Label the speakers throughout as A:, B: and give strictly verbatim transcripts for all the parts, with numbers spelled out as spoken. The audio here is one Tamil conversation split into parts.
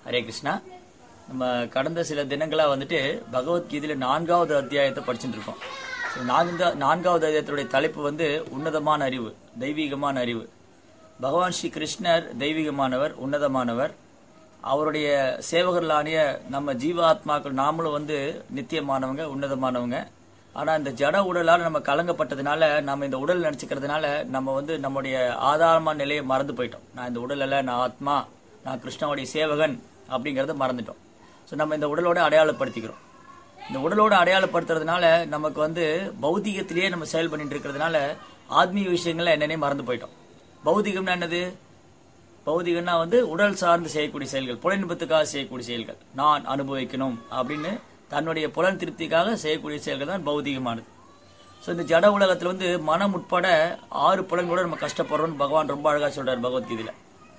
A: ஹரே கிருஷ்ணா. நம்ம கடந்த சில தினங்களா வந்துட்டு பகவத்கீதையில நான்காவது அத்தியாயத்தை படிச்சுட்டு இருக்கோம். நான்காவது அத்தியாயத்துடைய தலைப்பு வந்து உன்னதமான அறிவு, தெய்வீகமான அறிவு. பகவான் ஸ்ரீ கிருஷ்ணர் தெய்வீகமானவர், உன்னதமானவர். அவருடைய சேவகர்களானிய நம்ம ஜீவாத்மாக்கள் நாமளும் வந்து நித்தியமானவங்க, உன்னதமானவங்க. ஆனா இந்த ஜட உடலால் நம்ம கலங்கப்பட்டதுனால, நம்ம இந்த உடல் நினைச்சுக்கிறதுனால நம்ம வந்து நம்முடைய ஆதாரமான நிலையை மறந்து போயிட்டோம். நான் இந்த உடல் அல்ல, நான் ஆத்மா, நான் கிருஷ்ணனுடைய சேவகன் அப்படிங்கறத மறந்துட்டோம். ஸோ நம்ம இந்த உடலோட அடையாளப்படுத்திக்கிறோம். இந்த உடலோட அடையாளப்படுத்துறதுனால நமக்கு வந்து பௌதிகத்திலேயே நம்ம செயல் பண்ணிட்டு இருக்கிறதுனால ஆத்மீக விஷயங்கள்ல என்னன்னே மறந்து போயிட்டோம். பௌதிகம்னா என்னது? பௌதிகம்னா வந்து உடல் சார்ந்து செய்யக்கூடிய செயல்கள், புலனின்பத்துக்காக செய்யக்கூடிய செயல்கள், நான் அனுபவிக்கணும் அப்படின்னு தன்னுடைய புலன் திருப்திக்காக செய்யக்கூடிய செயல்கள் தான் பௌதிகமானது. ஸோ இந்த ஜட உலகத்துல வந்து மனம் உட்பட ஆறு புலன்களோட நம்ம கஷ்டப்படுறோம்னு பகவான் ரொம்ப அழகா சொல்றாரு பகவத்கீதையில.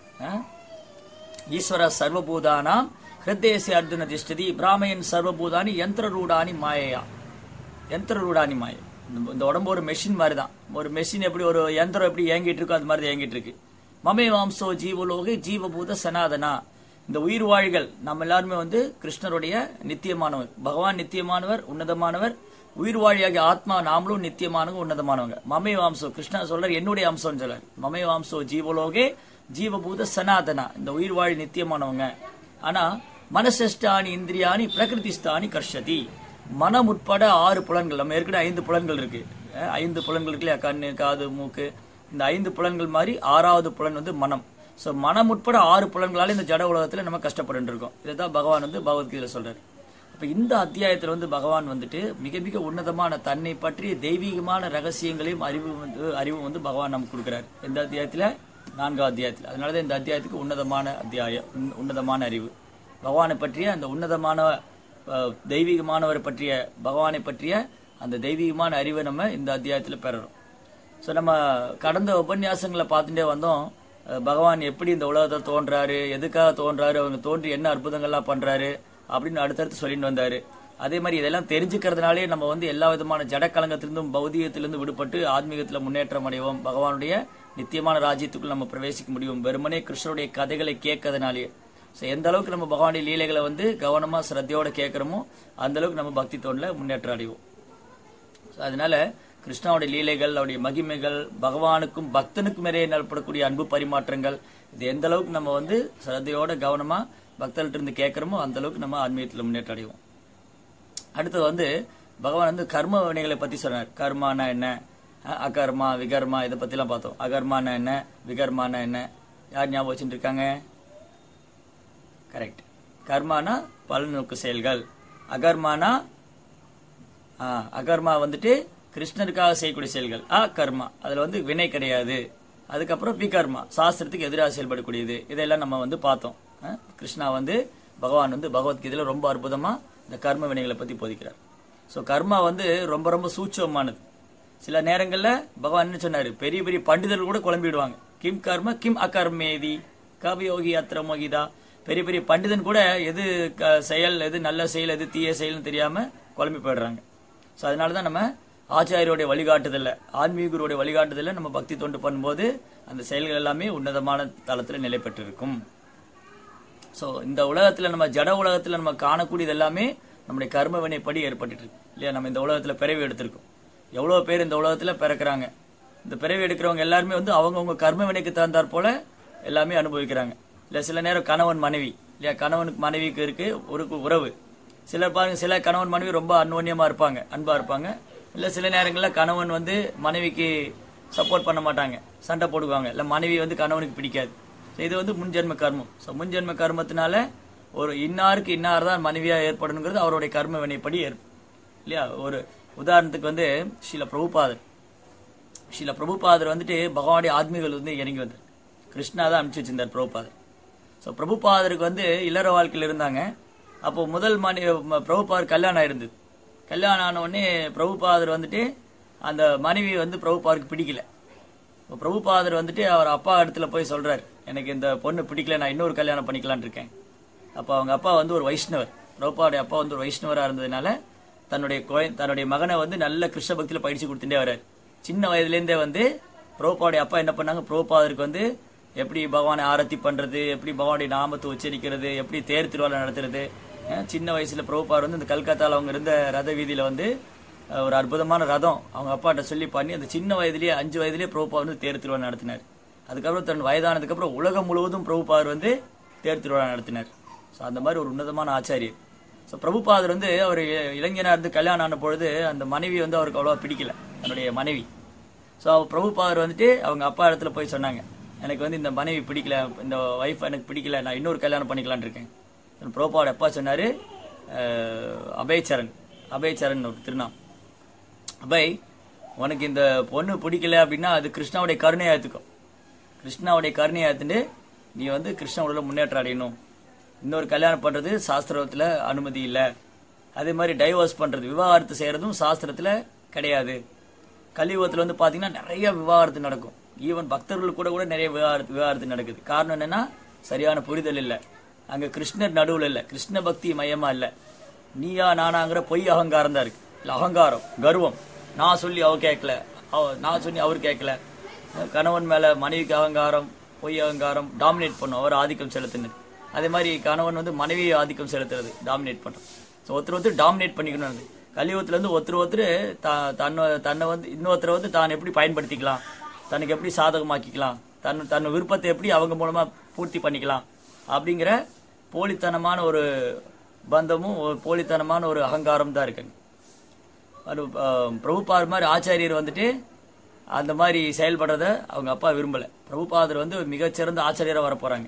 A: ஈஸ்வர சர்வபூதானாம் ஹிருதேசி அர்ஜுன திஷ்டதி பிராமையன் சர்வபூதானி யந்திர ரூடானி மாயையா. யந்திர ரூடானி மாயை. இந்த உடம்பு ஒரு மெஷின் மாதிரி தான். ஒரு மெஷின் எப்படி ஒரு யந்திரம் எப்படி இயங்கிட்டு இருக்கோ அது மாதிரி இயங்கிட்டு இருக்கு. மமே வாம்சோ ஜீவலோகே ஜீவபூத சனாதனா. இந்த உயிர் வாழ்கள் நம்ம எல்லாருமே வந்து கிருஷ்ணருடைய நித்தியமானவர். பகவான் நித்தியமானவர், உன்னதமானவர். உயிர் வாழியாகிய ஆத்மா நாமளும் நித்தியமானவங்க, உன்னதமானவங்க. மமே வாம்சோ, கிருஷ்ணா சொல்றார் என்னுடைய அம்சம் சொல்றார். மமே வாம்சோ ஜீவலோகே ஜீவபூத சனாதனா. இந்த உயிர் வாழி நித்தியமானவங்க. ஆனா மனசஷ்டானி இந்திரியானி பிரகிருதிஸ்தானி கர்ஷதி. மனம் உட்பட ஆறு புலன்கள், நம்ம ஏற்கனவே ஐந்து புலன்கள் இருக்கு. ஐந்து புலன்கள் இருக்கு, கண்ணு, காது, மூக்கு. இந்த ஐந்து புலன்கள் மாதிரி ஆறாவது புலன் வந்து மனம். சோ மனம் உட்பட ஆறு புலன்களால இந்த ஜட உலகத்துல நம்ம கஷ்டப்பட்டு இருக்கோம். இதைதான் பகவான் வந்து பகவத்கீதையில சொல்றாரு. அப்ப இந்த அத்தியாயத்துல வந்து பகவான் வந்துட்டு மிக மிக உன்னதமான தன்னை பற்றி தெய்வீகமான ரகசியங்களையும் அறிவு வந்து அறிவும் வந்து பகவான் நமக்கு கொடுக்கிறார். எந்த அத்தியாயத்துல? நான்காவது அத்தியாயத்தில். அதனாலதான் இந்த அத்தியாயத்துக்கு உன்னதமான அத்தியாயம், உன்னதமான அறிவு. பகவானை பற்றிய அந்த உன்னதமான தெய்வீகமானவரை பற்றிய பகவானை பற்றிய அந்த தெய்வீகமான அறிவை நம்ம இந்த அத்தியாயத்துல பெறறோம். ஸோ நம்ம கடந்த உபன்யாசங்களை பார்த்துட்டே வந்தோம். பகவான் எப்படி இந்த உலகத்தில் தோன்றாரு, எதுக்காக தோன்றாரு, அவங்க தோன்றி என்ன அற்புதங்கள்லாம் பண்றாரு அப்படின்னு அடுத்தடுத்து சொல்லிட்டு வந்தாரு. அதே மாதிரி இதெல்லாம் தெரிஞ்சுக்கிறதுனாலே நம்ம வந்து எல்லா விதமான ஜடக்கலங்கத்திலிருந்தும் பௌதிகத்திலிருந்து விடுபட்டு ஆத்மீகத்துல முன்னேற்றம் அடைவோம். பகவானுடைய நித்தியமான ராஜ்யத்துக்குள் நம்ம பிரவேசிக்க முடியும். வெறுமனே கிருஷ்ணருடைய கதைகளை கேட்கறதுனாலே. எந்த அளவுக்கு நம்ம பகவானுடைய லீலைகளை வந்து கவனமா சிரத்தையோட கேட்கிறோமோ அந்த அளவுக்கு நம்ம பக்தி தோணல முன்னேற்றம் அடைவோம். அதனால கிருஷ்ணாவுடைய லீலைகள், அவருடைய மகிமைகள், பகவானுக்கும் பக்தனுக்கும் இடையே நடப்படக்கூடிய அன்பு பரிமாற்றங்கள், இது எந்த அளவுக்கு நம்ம வந்து சிரத்தையோட கவனமா பக்தர்கிட்ட இருந்து கேட்கிறோமோ அந்த அளவுக்கு நம்ம ஆன்மீகத்தில் முன்னேற்றம் அடைவோம். அடுத்தது வந்து பகவான் வந்து கர்ம வினைகளை பத்தி சொன்னார். கர்மானா என்ன, அகர்மா, விகர்மா, இதை பத்தி எல்லாம் பார்த்தோம். அகர்மானா என்ன, விகர்மானா என்ன, யார் ஞாபகம் வச்சுட்டு இருக்காங்க? கரெக்ட். கர்மானா பலநோக்கு செயல்கள். அகர்மானா அகர்மா வந்துட்டு கிருஷ்ணருக்காக செய்யக்கூடிய செயல்கள். அ கர்மா அதுல வந்து வினை கிடையாது. அதுக்கப்புறம் விகர்மா சாஸ்திரத்துக்கு எதிராக செயல்படக்கூடியது. இதெல்லாம் நம்ம வந்து பார்த்தோம். கிருஷ்ணா வந்து பகவான் வந்து பகவத்கீதையில ரொம்ப அற்புதமா இந்த கர்ம வினைகளை பத்தி போதிக்கிறார். சோ கர்மா வந்து ரொம்ப ரொம்ப சூட்சமானது. சில நேரங்கள்ல பகவான் என்ன சொன்னாரு, பெரிய பெரிய பண்டிதர்கள் கூட குழம்பிடுவாங்க. கிம் கர்ம கிம் அகர்மேதி கவியோகி அத்திர மோகிதா. பெரிய பெரிய பண்டிதன் கூட எது செயல், எது நல்ல செயல், எது தீய செயல்னு தெரியாம குழம்பி போயிடுறாங்க. சோ அதனாலதான் நம்ம ஆச்சாரியோடைய வழிகாட்டுதல்ல, ஆன்மீகருடைய வழிகாட்டுதல்ல நம்ம பக்தி தொண்டு பண்ணும்போது அந்த செயல்கள் எல்லாமே உன்னதமான தளத்துல நிலை பெற்றிருக்கும். சோ இந்த உலகத்துல நம்ம ஜட உலகத்துல நம்ம காணக்கூடியது எல்லாமே நம்முடைய கர்ம வினைப்படி ஏற்பட்டு இருக்கு இல்லையா? நம்ம இந்த உலகத்துல பிறவி எடுத்திருக்கோம். எவ்வளவு பேர் இந்த உலகத்துல பிறக்கிறாங்க. இந்த பிறவி எடுக்கிறவங்க எல்லாருமே வந்து அவங்கவுங்க கர்ம வினைக்கு தகுந்தாற் போல எல்லாமே அனுபவிக்கிறாங்க. இல்ல சில நேரம் கணவன் மனைவி இல்லையா, கணவனுக்கு மனைவிக்கு இருக்கு ஒரு உறவு. சிலர் பாருங்க, சில கணவன் மனைவி ரொம்ப அந்யோன்யமா இருப்பாங்க, அன்பா இருப்பாங்க. இல்ல சில நேரங்கள்ல கணவன் வந்து மனைவிக்கு சப்போர்ட் பண்ண மாட்டாங்க, சண்டை போடுவாங்க. இல்ல மனைவி வந்து கணவனுக்கு பிடிக்காது. இது வந்து முன்ஜென்ம கர்மம். முன்ஜென்ம கர்மத்தினால ஒரு இன்னாருக்கு இன்னார் தான் மனைவியா ஏற்படணுங்கிறது அவருடைய கர்ம வினைப்படி ஏற்படும் இல்லையா? ஒரு உதாரணத்துக்கு வந்து ஸ்ரீல பிரபுபாதர் ஸ்ரீல பிரபுபாதர் வந்துட்டு பகவானுடைய ஆத்மீகள் வந்து இறங்கி வந்தார். கிருஷ்ணா தான் அனுப்பிச்சு வச்சிருந்தார் பிரபுபாதர். ஸோ பிரபுபாதருக்கு வந்து இல்லற வாழ்க்கையில் இருந்தாங்க. அப்போ முதல் மணி பிரபுபாதர் கல்யாணம் ஆயிருந்தது. கல்யாணம் ஆன உடனே பிரபுபாதர் வந்துட்டு அந்த மனைவி வந்து பிரபுபாதருக்கு பிடிக்கல. பிரபுபாதர் வந்துட்டு அவர் அப்பா இடத்துல போய் சொல்றாரு, எனக்கு இந்த பொண்ணு பிடிக்கல, நான் இன்னொரு கல்யாணம் பண்ணிக்கலான் இருக்கேன். அப்ப அவங்க அப்பா வந்து ஒரு வைஷ்ணவர். பிரபுபாவுடைய அப்பா வந்து ஒரு வைஷ்ணவரா இருந்ததுனால தன்னுடைய தன்னுடைய மகனை வந்து நல்ல கிருஷ்ண பக்தியில பயிற்சி கொடுத்துட்டே வர்றாரு. சின்ன வயதுல இருந்தே வந்து பிரபுபாவுடைய அப்பா என்ன பண்ணாங்க, பிரபுபாதருக்கு வந்து எப்படி பகவானை ஆரத்தி பண்றது, எப்படி பகவானுடைய நாமத்தை உச்சரிக்கிறது, எப்படி தேர் திருவிழா நடத்துறது. சின்ன வயசுல பிரபுபார் வந்து இந்த கல்கத்தால அவங்க இருந்த ரத வீதியில வந்து ஒரு அற்புதமான ரதம் அவங்க அப்பாட்ட சொல்லி பண்ணி அந்த சின்ன வயதிலேயே அஞ்சு வயதிலேயே பிரபுபார் வந்து தேர் திருவிழா நடத்தினார். அதுக்கப்புறம் தன் வயதானதுக்கு அப்புறம் உலகம் முழுவதும் பிரபுபார் வந்து தேர் திருவிழா நடத்தினார். ஸோ அந்த மாதிரி ஒரு உன்னதமான ஆச்சாரியர். ஸோ பிரபுபாதர் வந்து அவர் இளைஞனா இருந்து கல்யாணம் ஆன பொழுது அந்த மனைவி வந்து அவருக்கு அவ்வளோவா பிடிக்கல, தன்னுடைய மனைவி. ஸோ பிரபுபாதர் வந்துட்டு அவங்க அப்பா இடத்துல போய் சொன்னாங்க, எனக்கு வந்து இந்த மனைவி பிடிக்கல, இந்த ஒய்ஃப் எனக்கு பிடிக்கல, நான் இன்னொரு கல்யாணம் பண்ணிக்கலான் இருக்கேன். பிரபுபாதர் அப்பா சொன்னாரு, அபயச்சரண் அபயச்சரண் ஒரு திருநாம், அபய் உனக்கு இந்த பொண்ணு பிடிக்கல அப்படின்னா அது கிருஷ்ணாவுடைய கருணையை ஏற்றுக்கும். கிருஷ்ணாவுடைய கருணையை ஏற்றுட்டு நீ வந்து கிருஷ்ணாவோட முன்னேற்றம் அடையணும். இன்னொரு கல்யாணம் பண்றது சாஸ்திரத்துல அனுமதி இல்லை. அதே மாதிரி டைவர்ஸ் பண்றது, விவாகரத்து செய்யறதும் சாஸ்திரத்துல கிடையாது. கலியுகத்துல வந்து பாத்தீங்கன்னா நிறைய விவாகரத்து நடக்கும். ஈவன் பக்தர்கள் கூட கூட நிறைய விவாகரத்து விவாகரத்து நடக்குது. காரணம் என்னன்னா சரியான புரிதல் இல்லை. அங்க கிருஷ்ணர் நடுவுல இல்ல, கிருஷ்ண பக்தி மையமா இல்ல, நீயா நானாங்கிற பொய் அகங்காரம் தான் இருக்கு. இல்ல அகங்காரம், கர்வம், நான் சொல்லி அவ கேட்கல, நான் சொல்லி அவர் கேட்கல. கணவன் மேல மனைவிக்கு அகங்காரம், பொய் அகங்காரம், டாமினேட் பண்ணும், அவர் ஆதிக்கம் செலுத்தினது. அதே மாதிரி கணவன் வந்து மனைவியை ஆதிக்கம் செலுத்துறது, டாமினேட் பண்றது. ஸோ ஒருத்தர் ஒருத்தர் டாமினேட் பண்ணிக்கணும். கலியுகத்துல இருந்து ஒருத்தர் ஒருத்தர் தன்னை தன்னை வந்து இன்னொருத்தரை வந்து தான் எப்படி பயன்படுத்திக்கலாம், தனக்கு எப்படி சாதகமாக்கிக்கலாம், தன் தன் விருப்பத்தை எப்படி அவங்க மூலமா பூர்த்தி பண்ணிக்கலாம் அப்படிங்கிற போலித்தனமான ஒரு பந்தமும் ஒரு போலித்தனமான ஒரு அகங்காரம் தான் இருக்குங்க. பிரபுபாதர் மாதிரி ஆச்சாரியர் வந்துட்டு அந்த மாதிரி செயல்படுறத அவங்க அப்பா விரும்பல. பிரபுபாதர் வந்து மிகச்சிறந்த ஆச்சாரியராக வர போறாங்க.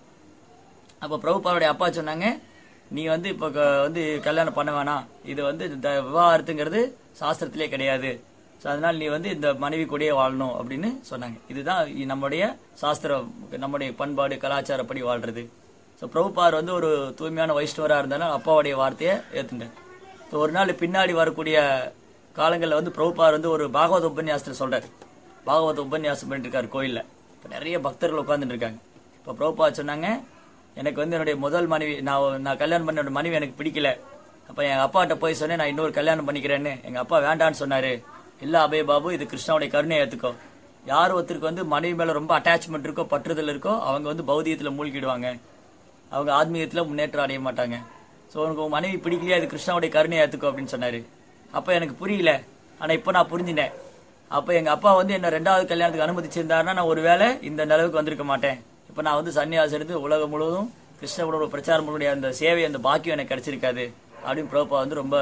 A: அப்ப பிரபுபாதருடைய அப்பா சொன்னாங்க, நீ வந்து இப்ப வந்து கல்யாணம் பண்ண வேணாம், இது வந்து இந்த விவாகரத்துங்கிறது சாஸ்திரத்திலே கிடையாது. அதனால நீ வந்து இந்த மனைவி கூடயே வாழணும் அப்படின்னு சொன்னாங்க. இதுதான் நம்முடைய சாஸ்திரம், நம்முடைய பண்பாடு கலாச்சாரப்படி வாழ்றது. ஸோ பிரபுபாதர் வந்து ஒரு தூய்மையான வைஷ்ணவராக இருந்தாலும் அப்பாவுடைய வார்த்தையை ஏத்துட்டார். ஸோ ஒரு நாள் பின்னாடி வரக்கூடிய காலங்களில் வந்து பிரபுபாதர் வந்து ஒரு பாகவத உபன்யாசத்தை சொல்றாரு. பாகவத உபன்யாசம் பண்ணிட்டு இருக்காரு கோயில்ல. இப்போ நிறைய பக்தர்கள் உட்கார்ந்துட்டு இருக்காங்க. இப்போ பிரபுபாதர் சொன்னாங்க, எனக்கு வந்து என்னுடைய முதல் மனைவி, நான் நான் கல்யாணம் பண்ண மனைவி எனக்கு பிடிக்கல. அப்ப எங்க அப்பாட்ட போய் சொன்னேன், நான் இன்னொரு கல்யாணம் பண்ணிக்கிறேன்னு. எங்க அப்பா வேண்டான்னு சொன்னாரு. இல்ல அபய பாபு, இது கிருஷ்ணாவுடைய கருணையை ஏத்துக்கோ. யார் ஒருத்தருக்கு வந்து மனைவி மேல ரொம்ப அட்டாச்மெண்ட் இருக்கோ, பற்றுதல் இருக்கோ, அவங்க வந்து பௌதியத்துல மூழ்கிடுவாங்க, அவங்க ஆத்மீகத்துல முன்னேற்றம் அடைய மாட்டாங்க. சோ உனக்கு உன் மனைவி பிடிக்கலையா, இது கிருஷ்ணாவுடைய கருணையை ஏத்துக்கோ அப்படின்னு சொன்னாரு. அப்ப எனக்கு புரியல, ஆனா இப்ப நான் புரிஞ்சுட்டேன். அப்ப எங்க அப்பா வந்து என்ன ரெண்டாவது கல்யாணத்துக்கு அனுமதிச்சிருந்தாருன்னா நான் ஒருவேளை இந்த நிலவுக்கு வந்திருக்க மாட்டேன். இப்ப நான் வந்து சன்னியாசம் எடுத்து உலகம் முழுவதும் கிருஷ்ணனோட பிரச்சாரம் பண்ணக்கூடிய அந்த சேவை, அந்த பாக்கியம் எனக்கு கிடைச்சிருக்காது அப்படின்னு பிரபுபா வந்து ரொம்ப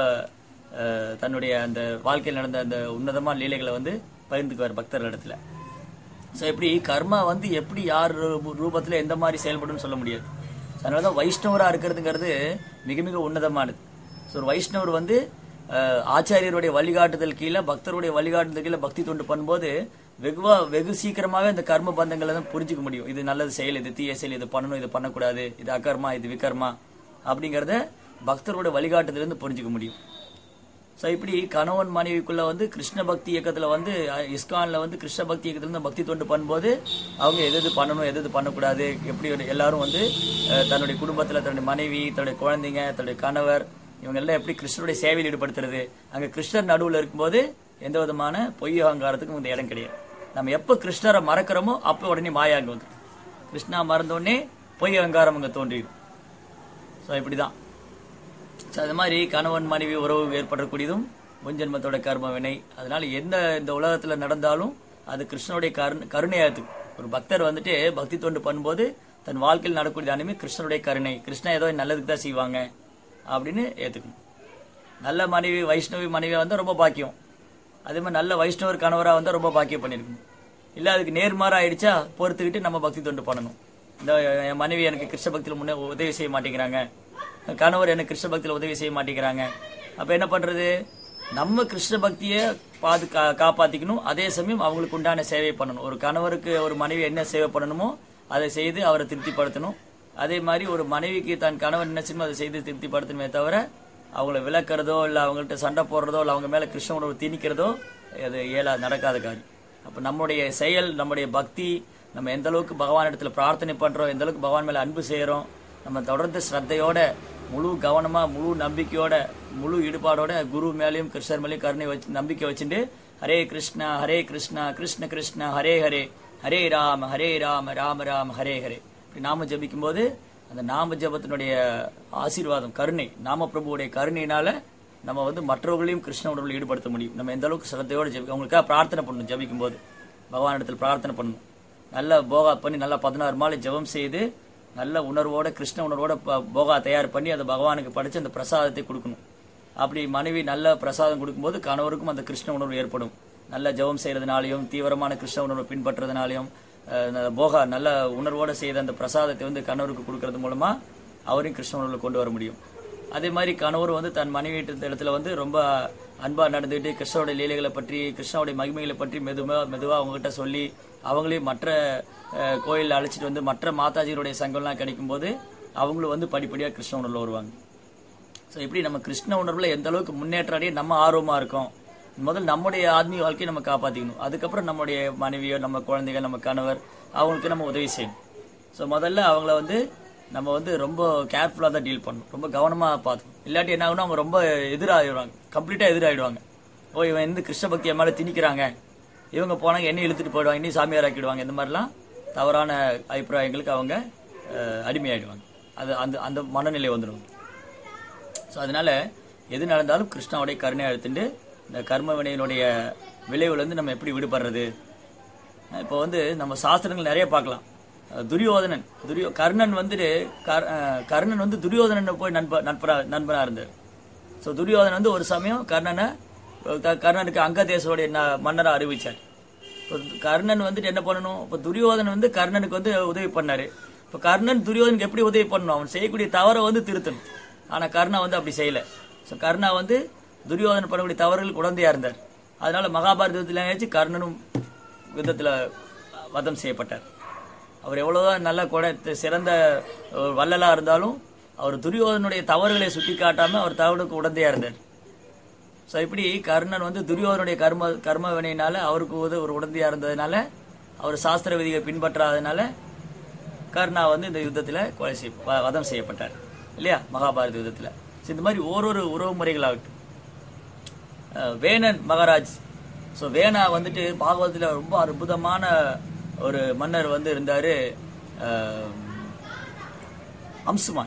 A: தன்னுடைய அந்த வாழ்க்கையில் நடந்த அந்த உன்னதமான லீலைகளை வந்து பகிர்ந்துக்குவார் பக்தர்கள் இடத்துல. ஸோ எப்படி கர்மா வந்து எப்படி யார் ரூபத்தில் எந்த மாதிரி செயல்படும் சொல்ல முடியாது. அதனாலதான் வைஷ்ணவரா இருக்கிறதுங்கிறது மிக மிக உன்னதமானது. ஸோ ஒரு வைஷ்ணவர் வந்து ஆச்சாரியருடைய வழிகாட்டுதல் கீழே, பக்தருடைய வழிகாட்டுதல் கீழே பக்தி தொண்டு பண்ணும்போது வெகுவா வெகு சீக்கிரமாவே இந்த கர்ம பந்தங்களை தான் புரிஞ்சுக்க முடியும். இது நல்லது செயல், இது தீய செயல், இது பண்ணணும், இது பண்ணக்கூடாது, இது அகர்மா, இது விகர்மா அப்படிங்கறத பக்தருடைய வழிகாட்டுதல இருந்து புரிஞ்சுக்க முடியும். ஸோ இப்படி கணவன் மனைவிக்குள்ள வந்து கிருஷ்ண பக்தி இயக்கத்துல வந்து இஸ்கான்ல வந்து கிருஷ்ண பக்தி இயக்கத்துல இருந்து பக்தி தொண்டு பண்ணும்போது அவங்க எது எது பண்ணணும், எது எது பண்ணக்கூடாது, எப்படி எல்லாரும் வந்து தன்னுடைய குடும்பத்துல தன்னுடைய மனைவி, தன்னுடைய குழந்தைங்க, தன்னுடைய கணவர், இவங்க எல்லாம் எப்படி கிருஷ்ணனுடைய சேவையில் ஈடுபடுத்துறது. அங்க கிருஷ்ணர் நடுவில் இருக்கும்போது எந்த விதமான பொய் அகங்காரத்துக்கும் இந்த இடம் கிடையாது. நம்ம எப்ப கிருஷ்ணரை மறக்கிறோமோ அப்ப உடனே மாயா அங்க வந்து கிருஷ்ணா மறந்த உடனே பொய் அகங்காரம் அங்க தோன்றிடும். ஸோ இப்படிதான். அது மாதிரி கணவன் மனைவி உறவு ஏற்படக்கூடியதும் முன்ஜென்மத்தோட கர்ம வினை. அதனால எந்த இந்த உலகத்துல நடந்தாலும் அது கிருஷ்ணனுடைய கருணை கருணையாத்து. ஒரு பக்தர் வந்துட்டு பக்தி தொண்டு பண்ணும்போது தன் வாழ்க்கையில் நடக்கூடிய அனைமே கிருஷ்ணனுடைய கருணை, கிருஷ்ணா ஏதோ நல்லதுக்கு தான் செய்வாங்க அப்படின்னு ஏத்துக்கணும். நல்ல மனைவி வைஷ்ணவி மனைவியா வந்தா ரொம்ப பாக்கியம். அதே மாதிரி நல்ல வைஷ்ணவர் கணவரா வந்தா ரொம்ப பாக்கியம் பண்ணிருக்கணும். இல்ல அதுக்கு நேர்மாறா ஆயிடுச்சா பொறுத்துக்கிட்டு நம்ம பக்தி தொண்டு பண்ணணும். இந்த என் மனைவி எனக்கு கிருஷ்ண பக்தியில முன்னே உதவி செய்ய மாட்டேங்கிறாங்க, கணவர் எனக்கு கிருஷ்ண பக்தியில உதவி செய்ய மாட்டேங்கிறாங்க, அப்ப என்ன பண்றது? நம்ம கிருஷ்ண பக்தியை பாது காப்பாத்திக்கணும். அதே சமயம் அவங்களுக்கு உண்டான சேவை பண்ணணும். ஒரு கணவருக்கு ஒரு மனைவி என்ன சேவை பண்ணணுமோ அதை செய்து அவரை திருப்திப்படுத்தணும். அதே மாதிரி ஒரு மனைவிக்கு தன் கணவன் என்ன செய்யணும் அதை செய்து திருப்திப்படுத்தணுமே தவிர அவங்கள விளக்குறதோ இல்ல அவங்கள்ட்ட சண்டை போடுறதோ இல்ல அவங்க மேல கிருஷ்ண உணர்வு திணிக்கிறதோ அது ஏழா நடக்காத காரியம். அப்ப நம்முடைய செயல், நம்முடைய பக்தி, நம்ம எந்த அளவுக்கு பகவான் இடத்துல பிரார்த்தனை பண்றோம், எந்த அளவுக்கு பகவான் மேல அன்பு செய்யறோம், நம்ம தொடர்ந்து ஸ்ரத்தையோட முழு கவனமா முழு நம்பிக்கையோட முழு ஈடுபாடோட குரு மேலையும் கிருஷ்ணர் மேலையும் கருணை வச்சு நம்பிக்கை வச்சுட்டு ஹரே கிருஷ்ணா ஹரே கிருஷ்ணா கிருஷ்ண கிருஷ்ணா ஹரே ஹரே ஹரே ராம ஹரே ராம ராம ராம ஹரே ஹரே இப்படி நாம ஜபிக்கும் போது அந்த நாம ஜபத்தினுடைய ஆசீர்வாதம், கருணை, நாம பிரபுவுடைய கருணையினால நம்ம வந்து மற்றவர்களையும் கிருஷ்ண உணர்வில் ஈடுபடுத்த முடியும். நம்ம எந்த அளவுக்கு சிரத்தையோடு ஜபி அவங்களுக்காக பிரார்த்தனை பண்ணணும். ஜபிக்கும் போது பகவானிடத்தில் பிரார்த்தனை பண்ணணும். நல்ல போகா பண்ணி நல்லா பதினாறு மாலை ஜபம் செய்து நல்ல உணர்வோட கிருஷ்ண உணர்வோட போகா தயார் பண்ணி அதை பகவானுக்கு படைச்சு அந்த பிரசாதத்தை கொடுக்கணும். அப்படி மனைவி நல்ல பிரசாதம் கொடுக்கும்போது கணவருக்கும் அந்த கிருஷ்ண உணர்வு ஏற்படும். நல்ல ஜபம் செய்யறதுனாலையும் தீவிரமான கிருஷ்ண உணர்வை பின்பற்றுறதுனாலையும் போகா நல்ல உணர்வோட செய்த அந்த பிரசாதத்தை வந்து கணவருக்கு கொடுக்கறது மூலமா அவரையும் கிருஷ்ண உணர்வுல கொண்டு வர முடியும். அதே மாதிரி கணவர் வந்து தன் மனைவி இடத்துல வந்து ரொம்ப அன்பா நடந்துட்டு கிருஷ்ணனுடைய லீலைகளை பற்றி கிருஷ்ணனுடைய மகிமைகளை பற்றி மெதுவா மெதுவா அவங்ககிட்ட சொல்லி அவங்களையும் மற்ற கோயிலில் அழைச்சிட்டு வந்து மற்ற மாதாஜிகளுடைய சங்கம்லாம் கிடைக்கும் போது அவங்களும் வந்து படிப்படியா கிருஷ்ண உணர்வுல வருவாங்க. ஸோ இப்படி நம்ம கிருஷ்ண உணர்வுல எந்த அளவுக்கு முன்னேற்ற அடைய நம்ம ஆர்வமா இருக்கோம். முதல் நம்முடைய ஆத்மீக வாழ்க்கையை நம்ம காப்பாற்றிக்கணும். அதுக்கப்புறம் நம்முடைய மனைவியோ நம்ம குழந்தைகள் நம்ம கணவர் அவங்களுக்கு நம்ம உதவி செய்யணும். ஸோ முதல்ல அவங்கள வந்து நம்ம வந்து ரொம்ப கேர்ஃபுல்லாக தான் டீல் பண்ணணும். ரொம்ப கவனமாக பார்த்துக்கணும். இல்லாட்டி என்ன ஆகுனா அவங்க ரொம்ப எதிராகிடுவாங்க, கம்ப்ளீட்டாக எதிராகிடுவாங்க. ஓ இவன் வந்து கிருஷ்ண பக்தியை மேலே திணிக்கிறாங்க, இவங்க போனாங்க என்ன இழுத்துட்டு போயிடுவாங்க, இன்னும் சாமியார் ஆக்கிடுவாங்க. இந்த மாதிரிலாம் தவறான அபிப்பிராயங்களுக்கு அவங்க அடிமையாயிடுவாங்க. அது அந்த அந்த மனநிலை வந்துடும். ஸோ அதனால எது நடந்தாலும் கிருஷ்ணாவுடைய கருணை எடுத்துட்டு இந்த கர்ம வினையினுடைய விளைவுலேருந்து நம்ம எப்படி விடுபடுறது. இப்போ வந்து நம்ம சாஸ்திரங்கள் நிறைய பார்க்கலாம். துரியோதனன் துரியோ கர்ணன் வந்துட்டு கர்ணன் வந்து துரியோதனன் போய் நண்ப நண்பனா நண்பனா இருந்தார். ஸோ துரியோதனன் வந்து ஒரு சமயம் கர்ணனை கர்ணனுக்கு அங்கதேசருடைய மன்னரை அறிவிச்சார். இப்போ கர்ணன் வந்துட்டு என்ன பண்ணணும், இப்போ துரியோதனன் வந்து கர்ணனுக்கு வந்து உதவி பண்ணாரு. இப்போ கர்ணன் துரியோதனுக்கு எப்படி உதவி பண்ணணும், அவன் செய்யக்கூடிய தவறை வந்து திருத்தணும். ஆனா கர்ணா வந்து அப்படி செய்யல. ஸோ கர்ணா வந்து துரியோதனன் பண்ணக்கூடிய தவறுகளுக்கு உடந்தையா இருந்தார். அதனால மகாபாரத யுத்தத்தில் கர்ணனும் யுத்தத்துல வதம் செய்யப்பட்டார். அவர் எவ்வளவுதான் நல்ல கொடை சிறந்த வல்லலா இருந்தாலும் அவர் துரியோதனுடைய தவறுகளை சுட்டி காட்டாம அவர் தவறுக்கு உடந்தையா இருந்தார். ஸோ இப்படி கர்ணன் வந்து துரியோதனுடைய கர்ம கர்ம வினையினால அவருக்கு ஒரு உடந்தையா இருந்ததுனால அவர் சாஸ்திர விதிகளை பின்பற்றாதனால கர்ணா வந்து இந்த யுத்தத்துல கொலை செய்ய வதம் செய்யப்பட்டார் இல்லையா, மகாபாரத யுத்தத்துல. இந்த மாதிரி ஓரொரு உறவு முறைகளாகட்டும். வேணன் மகாராஜ், ஸோ வேணா வந்துட்டு பாகவதத்துல ரொம்ப அற்புதமான ஒரு மன்னர் வந்து இருந்தாரு, அம்சுமான்.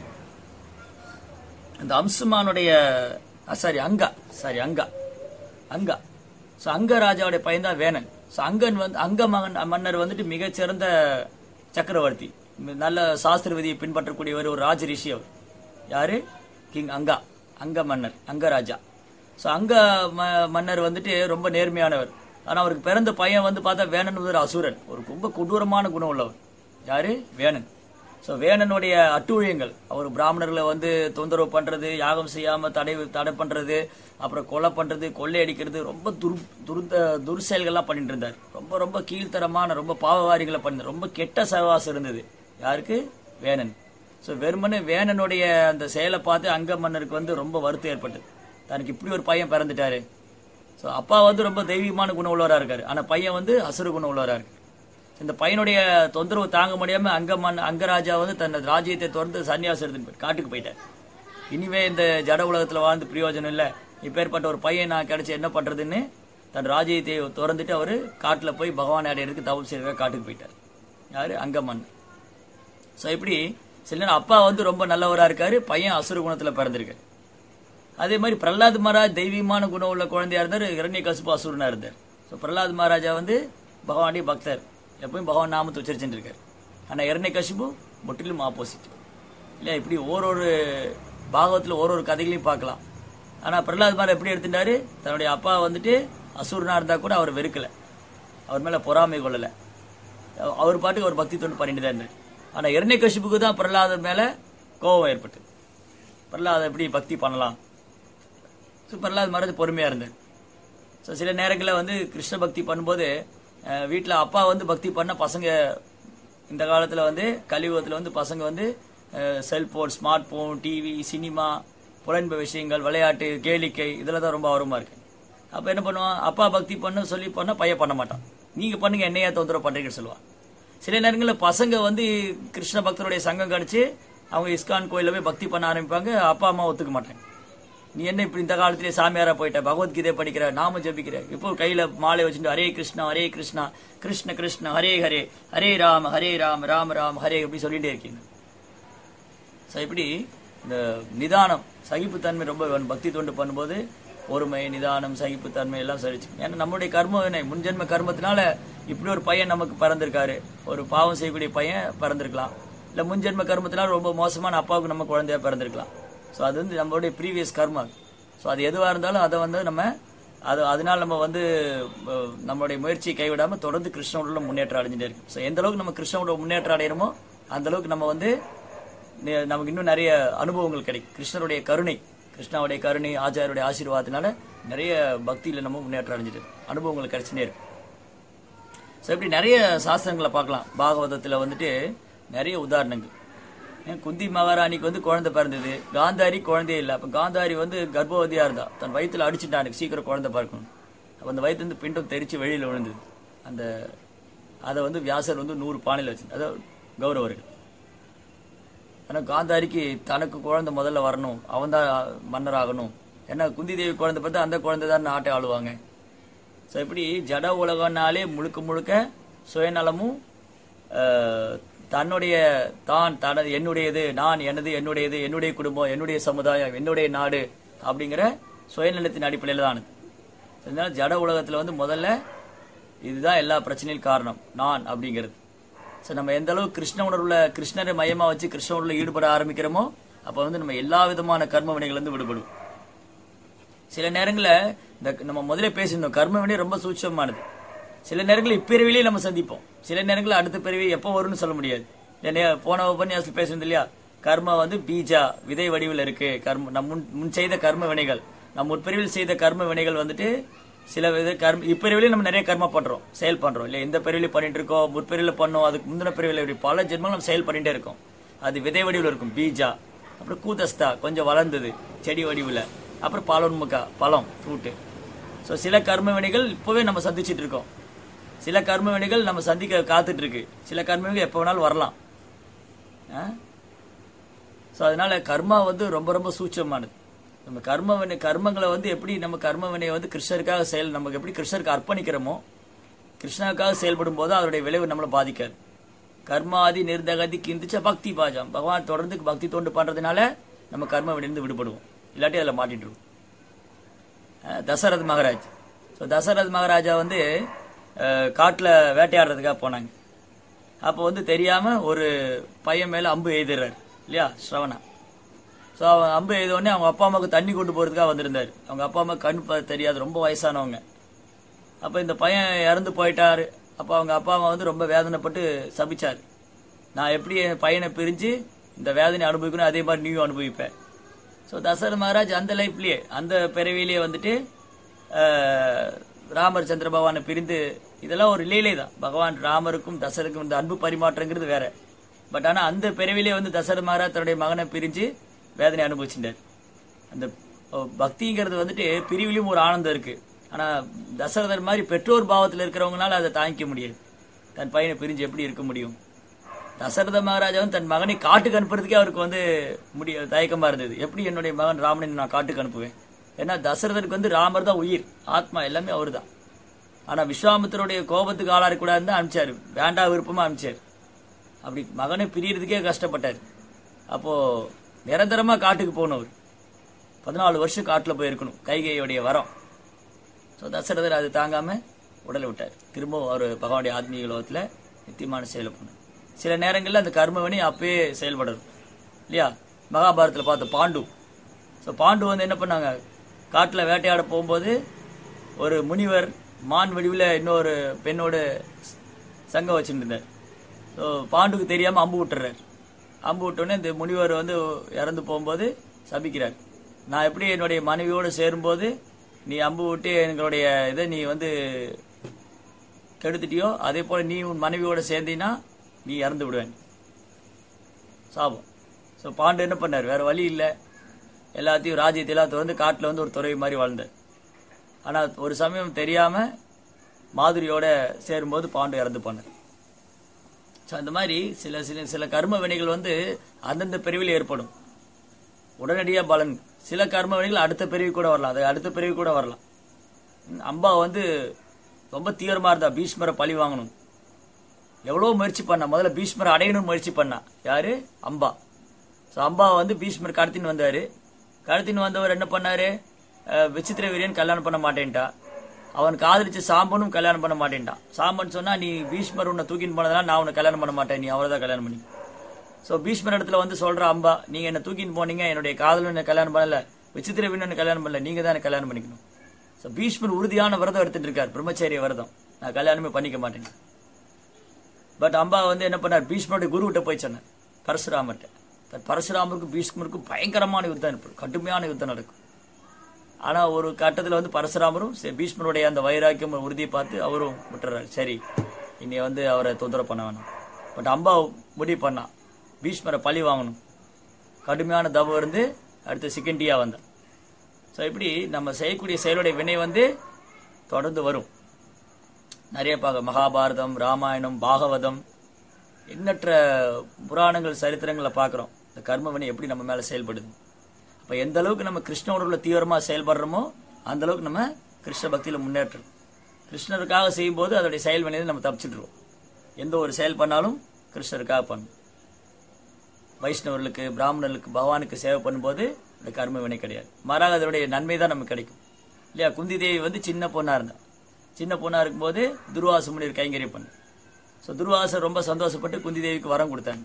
A: அந்த அம்சுமானுடைய sorry Anga sorry Anga Anga so அங்க ராஜாவுடைய பையன் தான் வேணன். ஸோ அங்கன் வந்து அங்க மகன் மன்னர் வந்துட்டு மிகச்சிறந்த சக்கரவர்த்தி, நல்ல சாஸ்திர விதியை பின்பற்றக்கூடியவர், ஒரு ராஜ ரிஷி. அவர் யாரு, கிங் அங்கா, அங்க மன்னர், அங்க ராஜா. ஸோ அங்க மன்னர் வந்துட்டு ரொம்ப நேர்மையானவர். ஆனா அவருக்கு பிறந்த பையன் வந்து பார்த்தா வேணன் ஒரு அசுரன், ஒரு ரொம்ப கொடூரமான குணம் உள்ளவர். யாரு, வேணன். ஸோ வேணனுடைய அட்டூழியங்கள், அவர் பிராமணர்களை வந்து தொந்தரவு பண்றது, யாகம் செய்யாம தடை தடை பண்றது, அப்புறம் கொலை பண்றது, கொள்ளை அடிக்கிறது, ரொம்ப துர் துருந்த துர்செயல்கள்லாம் பண்ணிட்டு இருந்தார். ரொம்ப ரொம்ப கீழ்த்தரமான ரொம்ப பாவகாரிகளை பண்ண ரொம்ப கெட்ட சகவாசம் இருந்தது. யாருக்கு, வேணன். ஸோ வெறுமனே வேணனுடைய அந்த செயலை பார்த்து அங்க மன்னருக்கு வந்து ரொம்ப வருத்தம் ஏற்பட்டது. தனக்கு இப்படி ஒரு பையன் பிறந்துட்டாரு. ஸோ அப்பா வந்து ரொம்ப தெய்வீகமான குணம் உள்ளவராக இருக்காரு, ஆனா பையன் வந்து அசுர குணம் உள்ளவராக இருக்கு. இந்த பையனுடைய தொந்தரவு தாங்க முடியாம அங்க மன் அங்கராஜா வந்து தன் ராஜ்யத்தை தொடர்ந்து சன்னியாசம் எடுத்துட்டு காட்டுக்கு போயிட்டார். இனிமே இந்த ஜட உலகத்துல வாழ்ந்து பிரயோஜனம் இல்லை, இப்பேற்பட்ட ஒரு பையன் நான் கிடைச்சி என்ன பண்றதுன்னு தன் ராஜ்யத்தை திறந்துட்டு அவரு காட்டுல போய் பகவான் அடையிறதுக்கு தவம் செய்யறதுக்காக காட்டுக்கு போயிட்டார். யாரு, அங்கமன். ஸோ இப்படி சில நேரம் அப்பா வந்து ரொம்ப நல்லவரா இருக்காரு, பையன் அசுர குணத்துல பிறந்திருக்காரு. அதே மாதிரி பிரஹ்லாத் மகாராஜ் தெய்வீகமான குணம் உள்ள குழந்தையா இருந்தார், இரண்யகசிபு அசுரனா இருந்தார். ஸோ பிரஹ்லாத் மகாராஜா வந்து பகவானுடைய பக்தர், எப்பவும் பகவான் நாமத்தை உச்சரிச்சுட்டு இருக்காரு. ஆனா இரண்யகசிபு முற்றிலும் ஆப்போசிட் இல்லையா. இப்படி ஓரொரு பாகவத்துல ஓரொரு கதைகளையும் பார்க்கலாம். ஆனா பிரஹ்லாத் மகாராஜ் எப்படி எடுத்துட்டாரு, தன்னுடைய அப்பா வந்துட்டு அசுரனா இருந்தா கூட அவர் வெறுக்கல, அவர் மேல பொறாமை கொள்ளல, அவர் பாட்டுக்கு அவர் பக்தி தொண்டு பண்ணிட்டு தான் இருந்தார். ஆனா இரண்யகசிபுக்கு தான் பிரஹ்லாத மேல கோபம் ஏற்பட்டு, பிரஹ்லாத எப்படி பக்தி பண்ணலாம். ஸோ பிரஹ்லாத் மகாராஜ் பொறுமையா இருந்தார். ஸோ சில நேரங்களில் வந்து கிருஷ்ண பக்தி பண்ணும்போது வீட்டில் அப்பா வந்து பக்தி பண்ண பசங்க, இந்த காலத்தில் வந்து கலியுகத்தில் வந்து பசங்க வந்து cellphone, smart phone, TV, cinema, புலன்ப விஷயங்கள், விளையாட்டு, கேளிக்கை, இதில் தான் ரொம்ப ஆர்வமாக இருக்கு. அப்போ என்ன பண்ணுவான், அப்பா பக்தி பண்ண சொல்லி பண்ண பையன் பண்ண மாட்டான், நீங்க பண்ணுங்க என்னையா தொந்தரவு பண்றீங்கன்னு சொல்லுவான். சில நேரங்களில் பசங்க வந்து கிருஷ்ண பக்தருடைய சங்கம் கிடைச்சு அவங்க இஸ்கான் கோயில போய் பக்தி பண்ண ஆரம்பிப்பாங்க, அப்பா அம்மா ஒத்துக்க மாட்டாங்க. நீ என்ன இப்படி இந்த காலத்திலே சாமியாரா போயிட்ட, பகவத்கீதை படிக்கிற, நாம ஜபிக்கிற, இப்போ கையில மாலை வச்சுட்டு ஹரே கிருஷ்ணா ஹரே கிருஷ்ணா கிருஷ்ண கிருஷ்ண ஹரே ஹரே ஹரே ராம ஹரே ராம ராம ராம ஹரே அப்படி சொல்லிட்டே இருக்கீங்க. ஸோ இப்படி இந்த நிதானம் சகிப்புத்தன்மை ரொம்ப வேணும். பக்தி தொண்டு பண்ணும்போது பொறுமை, நிதானம், சகிப்புத்தன்மை எல்லாம் சரிச்சு. ஏன்னா நம்மளுடைய கர்ம வினை முன்ஜென்ம கர்மத்தினால இப்படி ஒரு பையன் நமக்கு பிறந்திருக்காரு, ஒரு பாவம் செய்யக்கூடிய பையன் பிறந்திருக்கலாம். இல்லை முன்ஜென்ம கர்மத்தினால ரொம்ப மோசமான அப்பாவுக்கு நம்ம குழந்தையா பிறந்திருக்கலாம். ஸோ அது வந்து நம்மளுடைய ப்ரீவியஸ் கர்மா. ஸோ அது எதுவாக இருந்தாலும் அதை வந்து நம்ம அது அதனால நம்ம வந்து நம்மளுடைய முயற்சியை கைவிடாமல் தொடர்ந்து கிருஷ்ணனோட முன்னேற்றம் அடைஞ்சிட்டே இருக்கும். ஸோ எந்த அளவுக்கு நம்ம கிருஷ்ணனோட முன்னேற்றம் அடைகிறோமோ அந்த அளவுக்கு நம்ம வந்து நமக்கு இன்னும் நிறைய அனுபவங்கள் கிடைக்கும். கிருஷ்ணருடைய கருணை, கிருஷ்ணாவுடைய கருணை, ஆச்சாரியுடைய ஆசீர்வாதத்தினால நிறைய பக்தியில் நம்ம முன்னேற்றம் அடைஞ்சிட்டு அனுபவங்கள் கிடைச்சுட்டே இருக்கும். ஸோ இப்படி நிறைய சாஸ்திரங்களை பார்க்கலாம். பாகவதத்தில் வந்துட்டு நிறைய உதாரணங்கள். குந்தி மகாராணிக்கு வந்து குழந்தை பிறந்தது, காந்தாரி குழந்தையே இல்லை. அப்போ காந்தாரி வந்து கர்ப்பவதியா இருந்தா, தன் வயிற்றுல அடிச்சுட்டான் சீக்கிரம் குழந்தை பார்க்கணும். அப்போ அந்த வயிற்று வந்து பிண்டம் தெரிச்சு வெளியில் விழுந்தது. அந்த அதை வந்து வியாசர் வந்து நூறு பானையில் வச்சு, அதாவது கௌரவர்கள். ஆனால் காந்தாரிக்கு தனக்கு குழந்தை முதல்ல வரணும், அவன் தான் மன்னர் ஆகணும். ஏன்னா குந்தி தேவி குழந்தை பார்த்தா அந்த குழந்தை தான் நாட்டை ஆளுவாங்க. ஸோ இப்படி ஜட உலகனாலே முழுக்க முழுக்க சுயநலமும் தன்னுடைய தான் தனது என்னுடையது, நான் எனது, என்னுடையது, என்னுடைய குடும்பம், என்னுடைய சமுதாயம், என்னுடைய நாடு அப்படிங்கிற சுயநலத்தின் அடிப்படையில் தான். அதனால ஜட உலகத்தில் வந்து முதல்ல இதுதான் எல்லா பிரச்சனையும் காரணம், நான் அப்படிங்கிறது. ஸோ நம்ம எந்த அளவு கிருஷ்ண உணர்வுல கிருஷ்ணரை மையமாக வச்சு கிருஷ்ண உணர்வுல ஈடுபட ஆரம்பிக்கிறோமோ அப்போ வந்து நம்ம எல்லா விதமான கர்ம வினைகள் வந்து விடுபடும். சில நேரங்களில் இந்த நம்ம முதலே பேசியிருந்தோம், கர்ம வினை ரொம்ப சூட்சமானது. சில நேரங்களில் இப்பிறவிலேயே நம்ம சந்திப்போம், சில நேரங்களில் அடுத்த பிறவி எப்போ வரும்னு சொல்ல முடியாது. போன உபன்யாசத்தில் பேசுறது இல்லையா, கர்மா வந்து பீஜா விதை வடிவில் இருக்கு. கர்ம நம் முன் முன் செய்த கர்ம வினைகள், நம் முற்பிரிவில் செய்த கர்ம வினைகள் வந்துட்டு சில வித கர்ம இப்பிரிவிலையும் நம்ம நிறைய கர்மா பண்றோம், செயல் பண்றோம் இல்லையா. இந்த பிரிவில பண்ணிட்டு இருக்கோம், முற்பிரிவில் பண்ணோம், அதுக்கு முந்தின பிரிவில் பல ஜென்மங்கள் நம்ம செயல் பண்ணிட்டே இருக்கோம். அது விதை வடிவில் இருக்கும் பீஜா. அப்புறம் கூதஸ்தா கொஞ்சம் வளர்ந்தது செடி வடிவில். அப்புறம் பாலோன்முகா பழம் ஃப்ரூட்டு. ஸோ சில கர்ம வினைகள் இப்போவே நம்ம சந்திச்சுட்டு இருக்கோம், சில கர்ம வினைகள் நம்ம சந்திக்க காத்துட்டு இருக்கு, சில கர்ம வினைகள் எப்போ வேணாலும் வரலாம். ஸோ அதனால கர்மா வந்து ரொம்ப ரொம்ப சூட்சமானது. நம்ம கர்ம வினை கர்மங்களை வந்து எப்படி நம்ம கர்ம வினையை வந்து கிருஷ்ணருக்காக செயல் நமக்கு எப்படி கிருஷ்ணருக்கு அர்ப்பணிக்கிறோமோ, கிருஷ்ணருக்காக செயல்படும் போது அதோடைய விளைவு நம்மளை பாதிக்காது. கர்மாதி நிர்தகதி கிந்திச்ச பக்தி பாஜம், பகவான் தொடர்ந்து பக்தி தொண்டு பண்றதுனால நம்ம கர்ம வினைந்து விடுபடுவோம், இல்லாட்டி அதில் மாட்டிட்டுருவோம். தசரத் மகாராஜ் ஸோ தசரத் மகாராஜா வந்து காட்டில் வேட்டையாடுறதுக்காக போனாங்க. அப்போ வந்து தெரியாம ஒரு பையன் மேல அம்பு எய்துறாரு இல்லையா, ஸ்ரவணா. ஸோ அவன் அம்பு எய்தோடனே அவங்க அப்பா அம்மாவுக்கு தண்ணி கொண்டு போறதுக்காக வந்திருந்தாரு. அவங்க அப்பா அம்மா கண் தெரியாது, ரொம்ப வயசானவங்க. அப்போ இந்த பையன் இறந்து போயிட்டாரு. அப்போ அவங்க அப்பா அம்மா வந்து ரொம்ப வேதனைப்பட்டு சபிச்சாரு, நான் எப்படி என் பையனை பிரிஞ்சு இந்த வேதனை அனுபவிக்கணும் அதே மாதிரி நீயும் அனுபவிப்பேன். ஸோ தசரத் மகாராஜ் அந்த லைஃப்லயே அந்த பிறவிலேயே வந்துட்டு ராமர் சந்திர பகவானை பிரிந்து, இதெல்லாம் ஒரு லீலை தான். பகவான் ராமருக்கும் தசரருக்கும் இந்த அன்பு பரிமாற்றங்கிறது வேற. பட் ஆனால் அந்த பிறவிலே வந்து தசரத் மகாராஜ் தன்னுடைய மகனை பிரிஞ்சு வேதனை அனுபவிச்சுட்டார். அந்த பக்திங்கிறது வந்துட்டு பிரிவிலையும் ஒரு ஆனந்தம் இருக்கு. ஆனா தசரதர் மாதிரி பெற்றோர் பாவத்தில் இருக்கிறவங்களால அதை தாங்கிக்க முடியாது. தன் பையனை பிரிஞ்சு எப்படி இருக்க முடியும்? தசரத மகாராஜாவும் தன் மகனை காட்டுக்கு அனுப்புறதுக்கே அவருக்கு வந்து முடிய தயக்கமா இருந்தது. எப்படி என்னுடைய மகன் ராமனை நான் காட்டுக்கு அனுப்புவேன்? ஏன்னா தசரதருக்கு வந்து ராமர் தான் உயிர், ஆத்மா எல்லாமே அவரு தான். ஆனா விஸ்வாமித்தருடைய கோபத்துக்கு ஆளா இருக்கக்கூடாதுன்னு தான் அனுப்பிச்சாரு, வேண்டா விருப்பமா அனுப்பிச்சாரு. அப்படி மகனை பிரியறதுக்கே கஷ்டப்பட்டாரு. அப்போ நிரந்தரமா காட்டுக்கு போனவர் பதினாலு வருஷம் காட்டுல போயிருக்கணும், கைகையுடைய வரம். ஸோ தசரதர் அது தாங்காம உடலை விட்டார். திரும்பவும் அவர் பகவானுடைய ஆத்மீக லோகத்துல நித்தியமான செயலை போனார். சில நேரங்களில் அந்த கர்மவினை அப்பயே செயல்படணும் இல்லையா. மகாபாரதத்தில் பார்த்த பாண்டு, ஸோ பாண்டு வந்து என்ன பண்ணாங்க, காட்டில் வேட்டையாட போகும்போது ஒரு முனிவர் மான் வடிவில் இன்னொரு பெண்ணோடு சங்கம் வச்சுட்டு இருந்தார். ஸோ பாண்டுக்கு தெரியாமல் அம்பு விட்டுறார். அம்பு விட்டோடனே இந்த முனிவர் வந்து இறந்து போகும்போது சபிக்கிறார், நான் எப்படி என்னுடைய மனைவியோடு சேரும்போது நீ அம்பு விட்டு எங்களுடைய இதை நீ வந்து கெடுத்துட்டியோ அதே போல நீ உன் மனைவியோட சேர்ந்தீன்னா நீ இறந்து விடுவேன், சாபம். ஸோ பாண்டு என்ன பண்ணார், வேற வழி இல்லை, எல்லாத்தையும் ராஜ்யத்தையெல்லாம் திறந்து காட்டில் வந்து ஒரு துறவி மாதிரி வாழ்ந்தார். ஆனால் ஒரு சமயம் தெரியாம மாதுரியோட சேரும்போது பாண்டு இறந்து போனார். ஸோ அந்த மாதிரி சில சில சில கர்ம வினைகள் வந்து அந்தந்த பிரிவில் ஏற்படும், உடனடியாக பலன் சில கர்ம வினைகள் அடுத்த பிறவி கூட வரலாம், அது அடுத்த பிறவி கூட வரலாம். அம்பா வந்து ரொம்ப தீவிரமா இருந்தா, பீஷ்மரை பழி வாங்கணும் எவ்வளவு முயற்சி பண்ணா, முதல்ல பீஷ்மரை அடையணும் முயற்சி பண்ணா. யாரு? அம்பா. ஸோ அம்பா வந்து பீஷ்மர் கடத்தின்னு வந்தாரு. கடத்தின்னு வந்தவர் என்ன பண்ணாரு? விசித்திர வீரியன் கல்யாணம் பண்ண மாட்டேன்ட்டா. அவன் காதலிச்சு சாம்பனும் கல்யாணம் பண்ண மாட்டேன்ட்டான். சாம்பன் சொன்னா, நீ பீஷ்மர் உன்னை தூக்கின்னு போனதுனால நான் உன்னை கல்யாணம் பண்ண மாட்டேன், நீ அவரை தான் கல்யாணம் பண்ணி. ஸோ பீஷ்மர் இடத்துல வந்து சொல்ற அம்பா, நீங்க என்ன தூக்கின்னு போனீங்க, என்னுடைய காதலும் என்ன கல்யாணம் பண்ணல, விசித்திர வீரன் கல்யாணம் பண்ணல, நீங்க தான் என்ன கல்யாணம் பண்ணிக்கணும். ஸோ பீஷ்மர் உறுதியான விரதம் எடுத்துட்டு இருக்காரு, பிரம்மச்சரிய விரதம், நான் கல்யாணமே பண்ணிக்க மாட்டேன். பட் அம்பா வந்து என்ன பண்ணார்? பீஷ்மருடைய குருவிட்ட போய் சொன்னார், பரசுராமர்கிட்ட. பரசுராமருக்கும் பீஷ்மருக்கும் பயங்கரமான யுத்தம் ஏற்படும், கடுமையான யுத்தம் நடக்கும். ஆனா ஒரு கட்டத்துல வந்து பரசுராமரும் பீஷ்மருடைய அந்த வைராக்கியம் உறுதியை பார்த்து அவரும் விட்டுறாரு. சரி, இனி வந்து அவரை தொந்தரவு பண்ண வேணாம். பட் அம்பா முடிவு பண்ணா, பீஷ்மரை பழி வாங்கணும். கடுமையான தவம் இருந்து அடுத்து சிக்கண்டியா வந்தான். ஸோ இப்படி நம்ம செய்யக்கூடிய செயலுடைய வினை வந்து தொடர்ந்து வரும். நிறைய பார்க்க மகாபாரதம், ராமாயணம், பாகவதம், எண்ணற்ற புராணங்கள், சரித்திரங்களை பார்க்குறோம். இந்த கர்ம வினை எப்படி நம்ம மேலே செயல்படுது. அப்போ எந்த அளவுக்கு நம்ம கிருஷ்ண உணர்வுல தீவிரமாக செயல்படுறோமோ அந்த அளவுக்கு நம்ம கிருஷ்ண பக்தியில் முன்னேற்றோம். கிருஷ்ணருக்காக செய்யும்போது அதோடைய செயல் வினையை நம்ம தப்பிச்சுட்டுருவோம். எந்த ஒரு செயல் பண்ணாலும் கிருஷ்ணருக்காக பண்ணும். வைஷ்ணவர்களுக்கு, பிராமணர்களுக்கு, பகவானுக்கு சேவை பண்ணும்போது இந்த கர்ம வினை கிடையாது. மாறாக அதனுடைய நன்மை தான் நமக்கு கிடைக்கும் இல்லையா? குந்தி தேவி வந்து சின்ன பொண்ணா இருந்தா. சின்ன பொண்ணா இருக்கும்போது துர்வாச முனிவர் கைங்கரியம் பண்ணு. ஸோ துர்வாசர் ரொம்ப சந்தோஷப்பட்டு குந்தி தேவிக்கு வரம் கொடுத்தாங்க.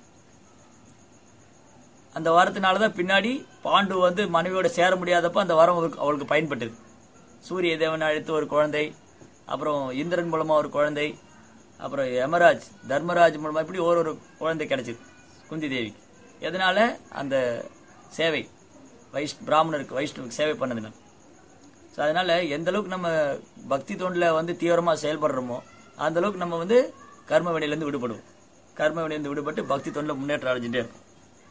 A: அந்த வரத்தினாலதான் பின்னாடி பாண்டு வந்து மனைவியோட சேர முடியாதப்ப அந்த வரம் அவளுக்கு பயன்பட்டது. சூரிய தேவன் அழைத்து ஒரு குழந்தை, அப்புறம் இந்திரன் மூலமா ஒரு குழந்தை, அப்புறம் யமராஜ், தர்மராஜ் மூலமா இப்படி ஒரு ஒரு குழந்தை கிடைச்சது குந்தி தேவிக்கு. எதனால? அந்த சேவை, வைஷ் பிராமணருக்கு, வைஷ்ணவுக்கு சேவை பண்ணதுனால. ஸோ அதனால எந்த அளவுக்கு நம்ம பக்தி தொண்டில் வந்து தீவிரமாக செயல்படுறோமோ அந்த அளவுக்கு நம்ம வந்து கர்ம வினையிலேருந்து விடுபடுவோம். கர்ம வினையிலிருந்து விடுபட்டு பக்தி தொண்டில் முன்னேற்றம் அடைஞ்சுட்டே இருக்கும்.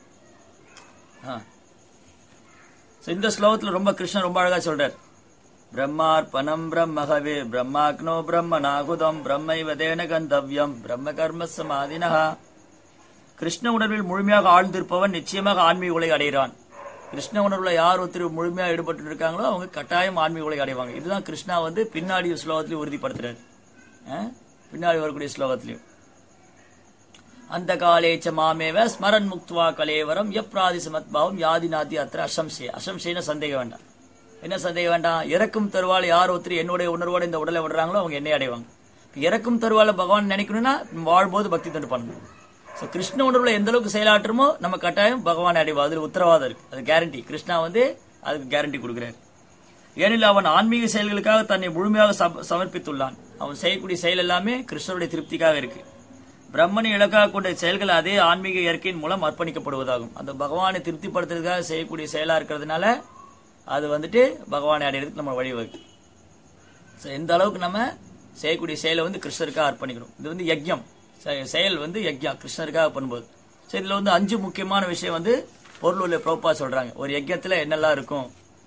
A: ஆ ஸோ இந்த ஸ்லோகத்தில் ரொம்ப கிருஷ்ணன் ரொம்ப அழகாக சொல்றார். பிரம்மார்ப்பணம் பிரம்மஹவே பிரம்மாக்னோ பிரம்ம நாகுதம் பிரம்மைவதேன கந்தவ்யம் பிரம்ம கர்ம சமாதினஹா. கிருஷ்ண உணர்வில் முழுமையாக ஆழ்ந்திருப்பவன் நிச்சயமாக ஆன்மீக உலகை அடைகிறான். கிருஷ்ண உணர்வுல யார் ஒருத்தர் முழுமையாக ஈடுபட்டு இருக்காங்களோ அவங்க கட்டாயம் ஆன்மீக உலகை அடைவாங்க. இதுதான் கிருஷ்ணா வந்து பின்னாடி ஸ்லோகத்திலையும் உறுதிப்படுத்துறாரு. பின்னாடி வரக்கூடிய ஸ்லோகத்திலையும் அந்த காலேச்ச மாமேவ ஸ்மரன் முக்துவா கலேவரம் எப்ராதி சமத்பாவம் யாதி நாதி அத்திர அசம்சே. அசம்சேன சந்தேகம் வேண்டாம். என்ன சந்தேகம் வேண்டாம்? இறக்கும் தருவாள் யார் ஒருத்தர் என்னுடைய உணர்வோட இந்த உடலை விடுறாங்களோ அவங்க என்னை அடைவாங்க. இறக்கும் தருவாள பகவான் நினைக்கணும்னா வாழ்போது பக்தி தொண்டு பண்ணணும். ஸோ கிருஷ்ண உணர்வுல எந்த அளவுக்கு செயலாற்றுமோ நம்ம கட்டாயம் பகவான் அடைவோம். அதில் உத்தரவாதம் இருக்கு, அது கேரண்டி. கிருஷ்ணா வந்து அதுக்கு கேரண்டி கொடுக்கிறார். ஏனில் அவன் ஆன்மீக செயல்களுக்காக தன்னை முழுமையாக சமர்ப்பித்துள்ளான். அவன் செய்யக்கூடிய செயல் எல்லாமே கிருஷ்ணருடைய திருப்திக்காக இருக்கு. பிரம்மனை இலக்காக கொண்ட செயல்கள் அதே ஆன்மீக இயற்கையின் மூலம் அர்ப்பணிக்கப்படுவதாகும். அந்த பகவானை திருப்திப்படுத்துறதுக்காக செய்யக்கூடிய செயலா இருக்கிறதுனால அது வந்துட்டு பகவானை அடையிறதுக்கு நம்ம வழிவகுக்கும். ஸோ எந்த அளவுக்கு நம்ம செய்யக்கூடிய செயலை வந்து கிருஷ்ணருக்காக அர்ப்பணிக்கணும். இது வந்து யஜ்யம், செயல் வந்து யஜ்யா கிருஷ்ணருக்காக பண்ணும்போது. ஸோ இதுல வந்து அஞ்சு முக்கியமான விஷயம் வந்து பொருள் உள்ள பிரபுபா சொல்றாங்க. ஒரு யஜ்யத்துல என்னெல்லாம் இருக்கும்?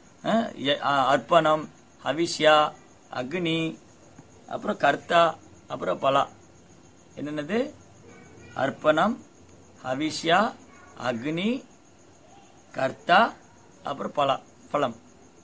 A: அர்ப்பணம், ஹவிஷ்யா, அக்னி, அப்புறம் கர்த்தா, அப்புறம் பலா. என்னென்னது? அர்ப்பணம், ஹவிஷ்யா, அக்னி, கர்த்தா, அப்புறம் பலா, பலம்.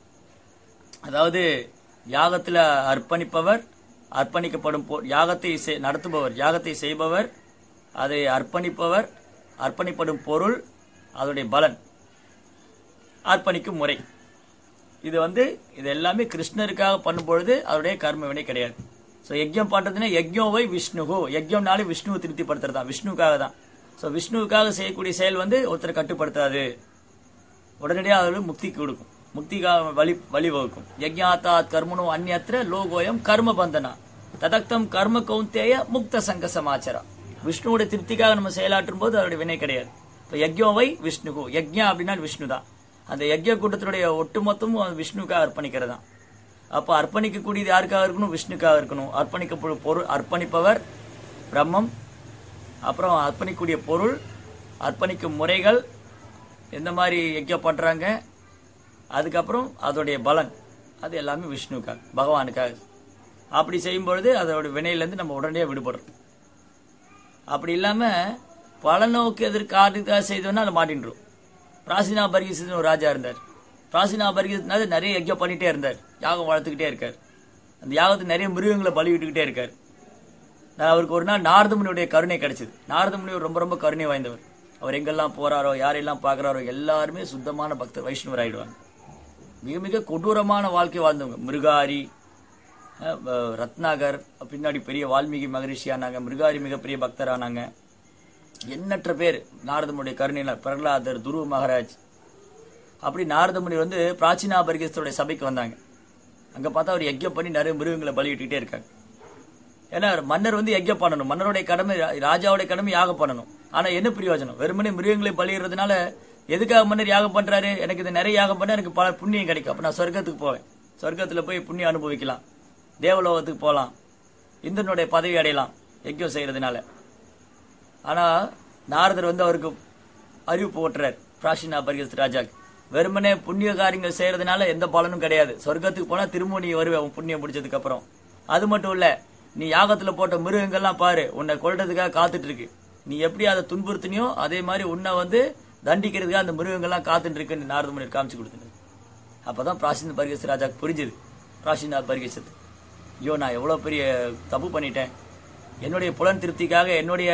A: அதாவது யாகத்துல அர்ப்பணிப்பவர், அர்ப்பணிக்கப்படும் யாகத்தை நடத்துபவர், யாகத்தை செய்பவர், அதை அர்ப்பணிப்பவர், அர்ப்பணிப்படும் பொருள், அதோடைய பலன், அர்ப்பணிக்கும் முறை. இது வந்து இது எல்லாமே கிருஷ்ணருக்காக பண்ணும்பொழுது அதோடைய கர்ம வினை கிடையாது. ஸோ யஜ்யம் பண்றதுன்னா யஜ்யோவை விஷ்ணுகோ, யஜ்யம்னாலே விஷ்ணுவை திருப்திப்படுத்துறது தான், விஷ்ணுக்காக தான். ஸோ விஷ்ணுவுக்காக செய்யக்கூடிய செயல் வந்து ஒருத்தரை கட்டுப்படுத்தாது, உடனடியாக அது முக்திக்கு கொடுக்கும், முக்திக்காக வழி வழிவகுக்கும். யஜ்ஞாத்தாத் கர்மனோ அந்நியத்திர லோகோயம் கர்ம பந்தனா ததக்தம் கர்ம கௌந்தேய முக்த சங்க சமாச்சாரா. விஷ்ணுவோட திருப்திக்காக நம்ம செயலாற்றும் போது அதோட வினை கிடையாது. இப்போ யஜ்யோவை விஷ்ணுகோ, யஜ்யா அப்படின்னா விஷ்ணு தான். அந்த யஜ்ய கூட்டத்தினுடைய ஒட்டுமொத்தமும் விஷ்ணுக்காக அர்ப்பணிக்கிறது தான். அப்போ அர்ப்பணிக்கக்கூடியது யாருக்காக இருக்கணும்? விஷ்ணுக்காக இருக்கணும். அர்ப்பணிக்கப்படும் பொருள், அர்ப்பணிப்பவர் பிரம்மம், அப்புறம் அர்ப்பணிக்கக்கூடிய பொருள், அர்ப்பணிக்கும் முறைகள், எந்த மாதிரி யஜ்யம் பண்றாங்க, அதுக்கப்புறம் அதோடைய பலன், அது எல்லாமே விஷ்ணுக்காக, பகவானுக்காக. அப்படி செய்யும்பொழுது அதோட வினையிலேருந்து நம்ம உடனடியாக விடுபடுறோம். அப்படி இல்லாம பல நோக்கு எதிர்காலத்துக்காக செய்தோம்னா அதை மாட்டின்றோம். பிராசினா பர்கிஸ்னு ஒரு ராஜா இருந்தார். பிராச்சீன பரிகசத்தினால நிறைய யஜ்யம் பண்ணிட்டே இருந்தார், யாகம் வளர்த்துக்கிட்டே இருக்கார். அந்த யாகத்துக்கு நிறைய மிருகங்களை பலியிட்டுக்கிட்டே இருக்கார். அவருக்கு ஒரு நாள் நாரத முனியுடைய கருணை கிடைச்சது. நாரத முனி ரொம்ப ரொம்ப கருணை வாய்ந்தவர். அவர் எங்கெல்லாம் போறாரோ, யாரெல்லாம் பார்க்கிறாரோ எல்லாருமே சுத்தமான பக்தர், வைஷ்ணவர் ஆயிடுவாங்க. மிக மிக கொடூரமான வாழ்க்கை வாழ்ந்தவங்க. மிருகாரி, ரத்னாகர், பின்னாடி பெரிய வால்மீகி மகரிஷி ஆனாங்க. மிருகாரி மிகப்பெரிய பக்தர் ஆனாங்க. எண்ணற்ற பேர் நாரதமுடைய கருணையில, பிரகலாதர், துருவ மகாராஜ். அப்படி நாரதமுனி வந்து பிராச்சீன பரிகசத்துடைய சபைக்கு வந்தாங்க. அங்க பார்த்தா அவர் யஜ்யம் பண்ணி நிறைய மிருகங்களை பலியிட்டுக்கிட்டே இருக்காங்க. ஏன்னா மன்னர் வந்து யஜ்யம் பண்ணணும், மன்னருடைய கடமை, ராஜாவுடைய கடமை யாகம் பண்ணணும். ஆனா என்ன பிரயோஜனம்? வெறுமனே மிருகங்களை பலியிடுறதுனால எதுக்காக மன்னர் யாகம் பண்றாரு? எனக்கு இது நிறைய யாகம் பண்ண எனக்கு பல புண்ணியம் கிடைக்கும், அப்ப நான் சொர்க்கத்துக்கு போவேன், சொர்க்கத்துல போய் புண்ணியம் அனுபவிக்கலாம், தேவலோகத்துக்கு போகலாம், இந்திரனுடைய பதவி அடையலாம் யஜ்யம் செய்யறதுனால. ஆனா நாரதர் வந்து அவருக்கு அறிவிப்பு ஓட்டுறார் பிராச்சீன பரிகச ராஜாக்கு. வெறுமனே புண்ணிய காரியங்கள் செய்யறதுனால எந்த பலனும் கிடையாது, சொர்க்கத்துக்கு போனா திரும்ப நீ வருவேன் புண்ணியம் முடிச்சதுக்கு அப்புறம். அது மட்டும் இல்ல, நீ யாகத்துல போட்ட மிருகங்கள்லாம் பாரு உன்னை கொல்றதுக்காக காத்துட்டு இருக்கு, நீ எப்படி அதை துன்புறுத்தினியோ அதே மாதிரி உன்னை வந்து தண்டிக்கிறதுக்காக அந்த மிருகங்கள்லாம் காத்துட்டு இருக்குன்னு நாரத முனிவர் காமிச்சு கொடுத்துரு. அப்பதான் பிராச்சீன பரிகச ராஜாக்கு புரிஞ்சுது. பிராச்சீன பரிகசத்து, ஐயோ நான் எவ்வளவு பெரிய தப்பு பண்ணிட்டேன், என்னுடைய புலன் திருப்திக்காக, என்னுடைய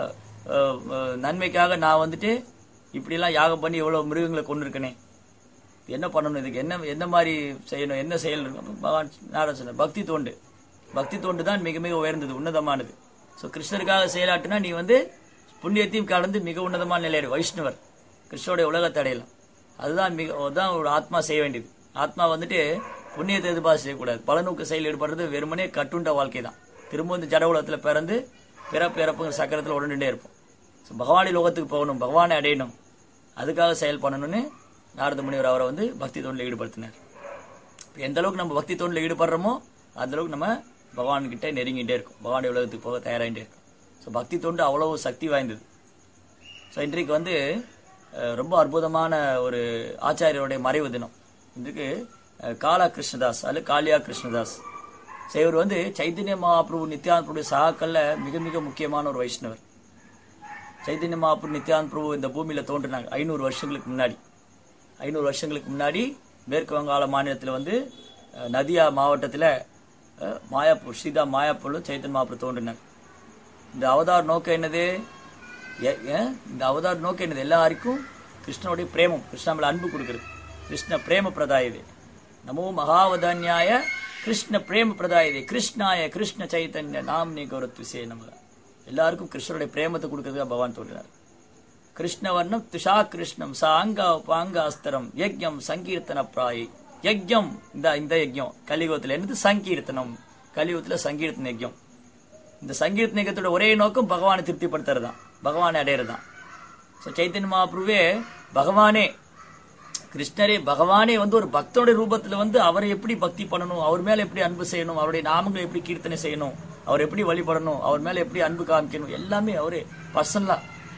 A: நன்மைக்காக நான் வந்துட்டு இப்படி எல்லாம் யாகம் பண்ணி எவ்வளவு மிருகங்களை கொண்டு இருக்கனே, என்ன பண்ணணும், இதுக்கு என்ன என்ன மாதிரி செய்யணும், என்ன செயல்? பகவான் நாரத சொன்னார், பக்தி தோண்டு. பக்தி தோண்டு தான் மிக மிக உயர்ந்தது, உன்னதமானது. ஸோ கிருஷ்ணருக்காக செயலாட்டுனா நீ வந்து புண்ணியத்தையும் கலந்து மிக உன்னதமான நிலையாடு வைஷ்ணவர், கிருஷ்ணருடைய உலகத்தை அடையலாம். அதுதான் மிக அதுதான் ஒரு ஆத்மா செய்ய வேண்டியது. ஆத்மா வந்துட்டு புண்ணியத்தை எதிர்பார்த்து செய்யக்கூடாது, பலநோக்கு செயல் ஈடுபடுறது வெறுமனே கட்டுண்ட வாழ்க்கை தான். திரும்ப இந்த ஜட உலகத்துல பிறந்து பிறப்பு இறப்புங்கிற சக்கரத்தில் உடனே இருப்போம். ஸோ பகவானி லோகத்துக்கு போகணும், பகவானை அடையணும், அதுக்காக செயல் பண்ணணும்னு நாரத முனிவர் அவரை வந்து பக்தி தோண்டில் ஈடுபடுத்தினார். எந்த அளவுக்கு நம்ம பக்தி தோண்டில் ஈடுபடுறோமோ அந்த அளவுக்கு நம்ம பகவான்கிட்ட நெருங்கிட்டே இருக்கும், பகவானுடைய உலகத்துக்கு போக தயாராகிட்டே இருக்கும். ஸோ பக்தி தொண்டு அவ்வளவு சக்தி வாய்ந்தது. ஸோ இன்றைக்கு வந்து ரொம்ப அற்புதமான ஒரு ஆச்சாரியருடைய மறைவு தினம். இன்றைக்கு காலா கிருஷ்ணதாஸ் அல்லது காளியா கிருஷ்ணதாஸ். ஸோ இவர் வந்து சைத்தன்ய மகாபிரபு நித்யானந்த பிரபுடைய சகாக்கள்ல மிக மிக முக்கியமான ஒரு வைஷ்ணவர். சைத்தன்ய மகாபிரபு நித்யானந்த பிரபு இந்த பூமியில தோன்றினாங்க ஐநூறு வருஷங்களுக்கு முன்னாடி. ஐநூறு வருஷங்களுக்கு முன்னாடி மேற்கு வங்காள மாநிலத்தில் வந்து நதியா மாவட்டத்தில் மாயாப்பூர், ஸ்ரீதா மாயாப்பூர்ல சைத்தன்ய மகாபிரபு தோன்றினார். இந்த அவதார் நோக்கம் என்னது? இந்த அவதார் நோக்கம் என்னது? எல்லாருக்கும் கிருஷ்ணனுடைய பிரேமம், கிருஷ்ண மேல அன்பு கொடுக்கிறது. கிருஷ்ண பிரேம பிரதாயதே நமோ மகாவதான்யாய கிருஷ்ண பிரேம பிரதாயதே கிருஷ்ணாய கிருஷ்ண சைத்தன்ய நாம்னி கௌரத்விசே நமக. எல்லாருக்கும் கிருஷ்ணனுடைய பிரேமத்தை கொடுக்கறதுக்காக பகவான் தோன்றினார். கிருஷ்ணவர்ணம் துஷா கிருஷ்ணம் சா அங்கா பாங்காஸ்தரம் யஜ்யம் சங்கீர்த்தன பிராயி. யஜ்யம் இந்த இந்த யஜ்யம் கலியுகத்துல என்னது? சங்கீர்த்தனம். கலியுகத்துல சங்கீர்த்தன யஜ்யம். இந்த சங்கீர்த்தன யஜ்யத்தோட ஒரே நோக்கம் பகவானை திருப்திப்படுத்துறதுதான், பகவானை அடையறதுதான். சைத்தன்ய மகாபிரபுவே பகவானே, கிருஷ்ணரே பகவானே வந்து ஒரு பக்தனுடைய ரூபத்துல வந்து அவரை எப்படி பக்தி பண்ணணும், அவர் மேல எப்படி அன்பு செய்யணும், அவருடைய நாமங்களை எப்படி கீர்த்தனை செய்யணும், அவர் எப்படி வழிபடணும், அவர் மேல எப்படி அன்பு காமிக்கணும், எல்லாமே அவரே பர்சனலா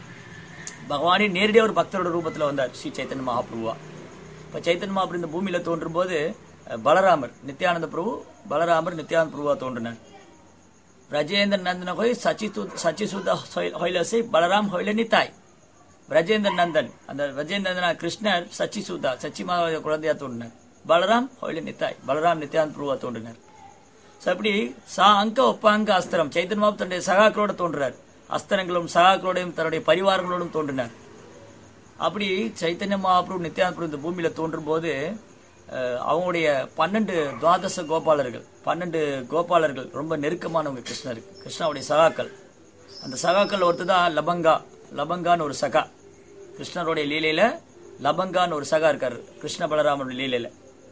A: பகவானே நேரடியாக ஒரு பக்தரோட ரூபத்துல வந்தார் ஸ்ரீ சைத்தன்ய மகாபிரபுவா. இப்ப சைத்தன்ய மகாபிரபு இந்த பூமியில தோன்றும் போது பலராமர் நித்யானந்த பிரபு, பலராமர் நித்யானந்த பிரபுவா தோன்றினார். பிரஜேந்திர நந்தன ஹோய் சச்சிசு சச்சிசுத ஹொய்லசை பலராம் ஹொய்ல நித்தாய். பிரஜேந்திர நந்தன், அந்த பிரஜேந்திர கிருஷ்ணர் சச்சிசுதா சச்சிமா குழந்தையா தோன்றினார். பலராம் ஹொய்ல நித்தாய், பலராம் நித்யானந்த பிரபுவா தோன்றினார். அப்படி சா அங்க ஒப்பாங்க அஸ்திரம், சைத்தன்ய மகாபிரபு தன்னுடைய சகாக்களோட தோன்றார். அஸ்திரங்களும் சகாக்களோடையும் தன்னுடைய பரிவாரங்களோடும் தோன்றினார். அப்படி சைத்தன்ய மகாபிரபு நித்யானந்த பிரபு இந்த பூமியில தோன்றும் போது அவங்களுடைய பன்னெண்டு துவாதச கோபாலர்கள், பன்னெண்டு கோபாலர்கள் ரொம்ப நெருக்கமானவங்க கிருஷ்ணருக்கு, கிருஷ்ணாவுடைய சகாக்கள். அந்த சகாக்கள் ஒருத்தர் தான் லபங்கா. லபங்கான்னு ஒரு சகா, கிருஷ்ணருடைய லீலையில லபங்கான்னு ஒரு சகா இருக்காரு கிருஷ்ண பலராமனுடைய லீலையில.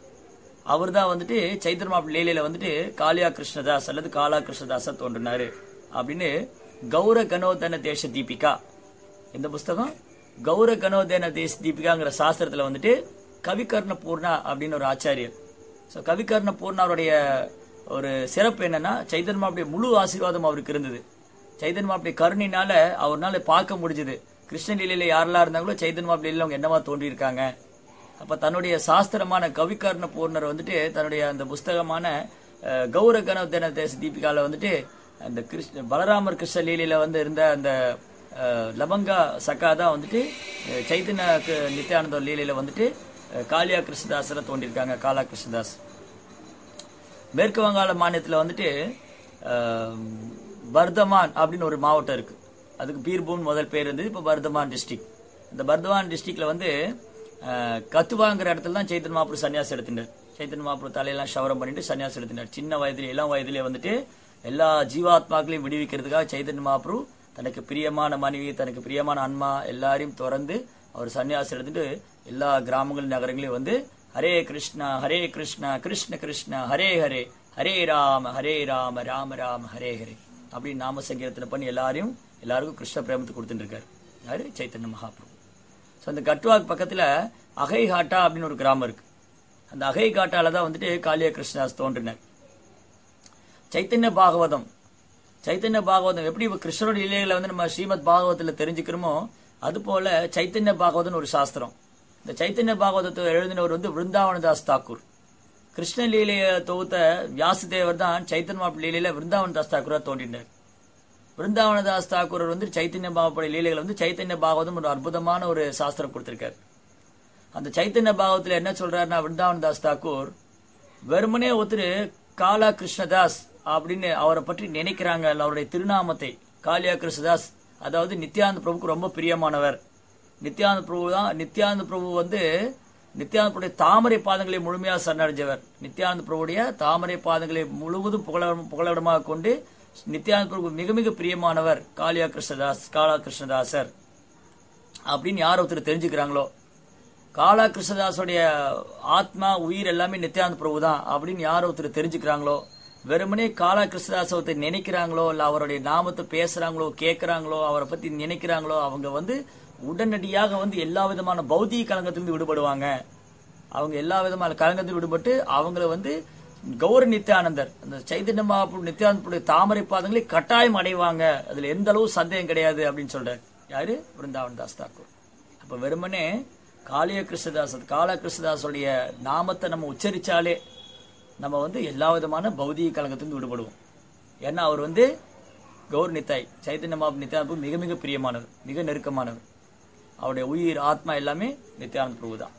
A: அவர் தான் வந்துட்டு சைத்தன்ய மகாபிரபு லீலையில வந்துட்டு காளியா கிருஷ்ணதாஸ் அல்லது காலா கிருஷ்ணதாஸா தோன்றினாரு அப்படின்னு கௌர கனோதன தேச தீபிகா, இந்த புஸ்தகம் கௌர கனோதன தேச தீபிகாங்கிற சாஸ்திரத்துல வந்துட்டு கவிகர்ண பூர்ணா அப்படின்னு ஒரு ஆச்சாரியர். ஸோ கவிகர்ண பூர்ணா அவருடைய ஒரு சிறப்பு என்னன்னா சைத்தன்ய மகாபிரபுடைய முழு ஆசீர்வாதம் அவருக்கு இருந்தது. சைத்தன்ய மகாபிரபுடைய கருணையினால அவர்னால பார்க்க முடிஞ்சது கிருஷ்ண லீலையில யாரெல்லாம் இருந்தாங்களோ சைத்தன்ய மகாபிரபு லீலையில அவங்க என்னவா தோன்றி இருக்காங்க. அப்ப தன்னுடைய சாஸ்திரமான கவிகர்ண பூர்ணர் வந்துட்டு தன்னுடைய அந்த புஸ்தகமான கௌர கனோதன தேச தீபிகால வந்துட்டு அந்த கிருஷ்ண பலராமர் கிருஷ்ண லீலையில வந்து இருந்த அந்த லபங்கா சக்கா தான் வந்துட்டு சைத்தன்ய நித்யானந்த லீலையில வந்துட்டு காளியா கிருஷ்ணதாசரை தோன்றியிருக்காங்க. காலா கிருஷ்ணதாஸ். மேற்கு வங்காள மாநிலத்தில் வந்துட்டு பர்தமான் அப்படின்னு ஒரு மாவட்டம் இருக்கு. அதுக்கு பீர்பூம் முதல் பேர் இருந்தது, இப்போ பர்தமான் டிஸ்ட்ரிக்ட். இந்த பர்தமான் டிஸ்ட்ரிக்ட்ல வந்து கத்துவாங்கிற இடத்துல தான் சைத்தன்ய மகாபிரபு சன்னியாசம் எடுத்துட்டார். சைத்தன்ய மகாபிரபு தலையெல்லாம் ஷவரம் பண்ணிட்டு சன்னியாசம் எடுத்துட்டார். சின்ன வயதுல இளம் வயதுலேயே வந்துட்டு எல்லா ஜீவாத்மாக்களையும் விடுவிக்கிறதுக்காக சைத்தன்ய மகாபிரபு தனக்கு பிரியமான மனைவி, தனக்கு பிரியமான அன்மா எல்லாரையும் திறந்து அவர் சன்னியாசம் எடுத்துட்டு எல்லா கிராமங்கள் நகரங்களையும் வந்து ஹரே கிருஷ்ணா ஹரே கிருஷ்ணா கிருஷ்ண கிருஷ்ணா ஹரே ஹரே ஹரே ராம ஹரே ராம ராம ராம ஹரே ஹரே அப்படின்னு நாம சங்கீர்த்தனை பண்ணி எல்லாரையும் எல்லாருக்கும் கிருஷ்ண பிரேமத்தை கொடுத்துட்டு இருக்காரு யாரு? சைத்தன்ய மகாபிரபு. ஸோ அந்த கட்வாக் பக்கத்துல அகைஹாட்டா அப்படின்னு ஒரு கிராமம் இருக்கு. அந்த அகைகாட்டால தான் வந்துட்டு காளியா கிருஷ்ணதாஸ் தோன்றினார். சைத்தன்ய பாகவதம் சைத்தன்ய பாகவதம் எப்படி கிருஷ்ணரோட லீலைகளை வந்து நம்ம ஸ்ரீமத் பாகவதத்துல தெரிஞ்சுக்கிறோமோ அது போல சைத்தன்ய பாகவதம் ஒரு சாஸ்திரம். இந்த சைத்தன்ய பாகவதத்தை எழுதினவர் வந்து விருந்தாவனதாஸ் தாக்கூர். கிருஷ்ண லீலையை தொகுத்த வியாசதேவர் தான் சைத்தன்ய மகாபிரபு லீலையில விருந்தாவனதாஸ் தாக்கூரா தோன்றினார். விருந்தாவனதாஸ் தாக்கூர் வந்து சைத்தன்ய பாகவத லீலைகளை வந்து சைத்தன்ய பாகவதம் ஒரு அற்புதமான ஒரு சாஸ்திரம் கொடுத்திருக்காரு. அந்த சைத்தன்ய பாகவத்துல என்ன சொல்றாருன்னா விருந்தாவனதாஸ் தாக்கூர் வெறுமனே ஒருத்தர் காலா கிருஷ்ணதாஸ் அப்படின்னு அவரை பற்றி நினைக்கிறாங்க. அவருடைய திருநாமத்தை காளியா கிருஷ்ணதாஸ், அதாவது நித்யானந்த பிரபுக்கு ரொம்ப பிரியமானவர். நித்யானந்த பிரபு தான் நித்யானந்த பிரபு வந்து நித்யானந்த பிரபுடைய தாமரை பாதங்களை முழுமையாக சரணடைஞ்சவர். நித்யானந்த பிரபுடைய தாமரை பாதங்களை முழுவதும் புகழ புகழிடமாக கொண்டு நித்யானந்த பிரபு மிக மிக பிரியமானவர் காளியா கிருஷ்ணதாஸ், காலா கிருஷ்ணதாசர் அப்படின்னு யார் ஒருத்தர் தெரிஞ்சுக்கிறாங்களோ, காலா கிருஷ்ணதாஸோடைய ஆத்மா உயிர் எல்லாமே நித்யானந்த பிரபு தான் அப்படின்னு யார் ஒருத்தர் தெரிஞ்சுக்கிறாங்களோ, வெறுமனே காலா கிருஷ்ணதாஸ் ஒருத்தர் நினைக்கிறாங்களோ இல்ல அவருடைய நாமத்தை பேசுறாங்களோ கேட்கிறாங்களோ அவரை பத்தி நினைக்கிறாங்களோ அவங்க வந்து உடனடியாக வந்து எல்லா விதமான பௌதிக கலங்கத்திலிருந்து விடுபடுவாங்க. அவங்க எல்லா விதமான கலங்கத்திலிருந்து விடுபட்டு அவங்களை வந்து கௌர நித்யானந்தர் அந்த சைதன்ய மகாபிரபு நித்யானந்தருடைய தாமரை பாதங்களை கட்டாயம் அடைவாங்க. அதுல எந்த அளவு சந்தேகம் கிடையாது அப்படின்னு சொல்றாரு யாரு? விருந்தாவனதாஸ் தாக்கூர். அப்ப வெறுமனே காளிய கிருஷ்ணதாஸ் காலா கிருஷ்ணதாஸுடைய நாமத்தை நம்ம உச்சரிச்சாலே நம்ம வந்து எல்லா விதமான பௌதிக கலங்கத்திலிருந்து விடுபடுவோம். ஏன்னா அவர் வந்து கௌர் நித்தாய் சைதன்ய மகாபிரபு நித்யானந்த மிக மிக பிரியமானவர், மிக நெருக்கமானவர். அவருடைய உயிர் ஆத்மா எல்லாமே நித்யானந்த பிரபு தான்.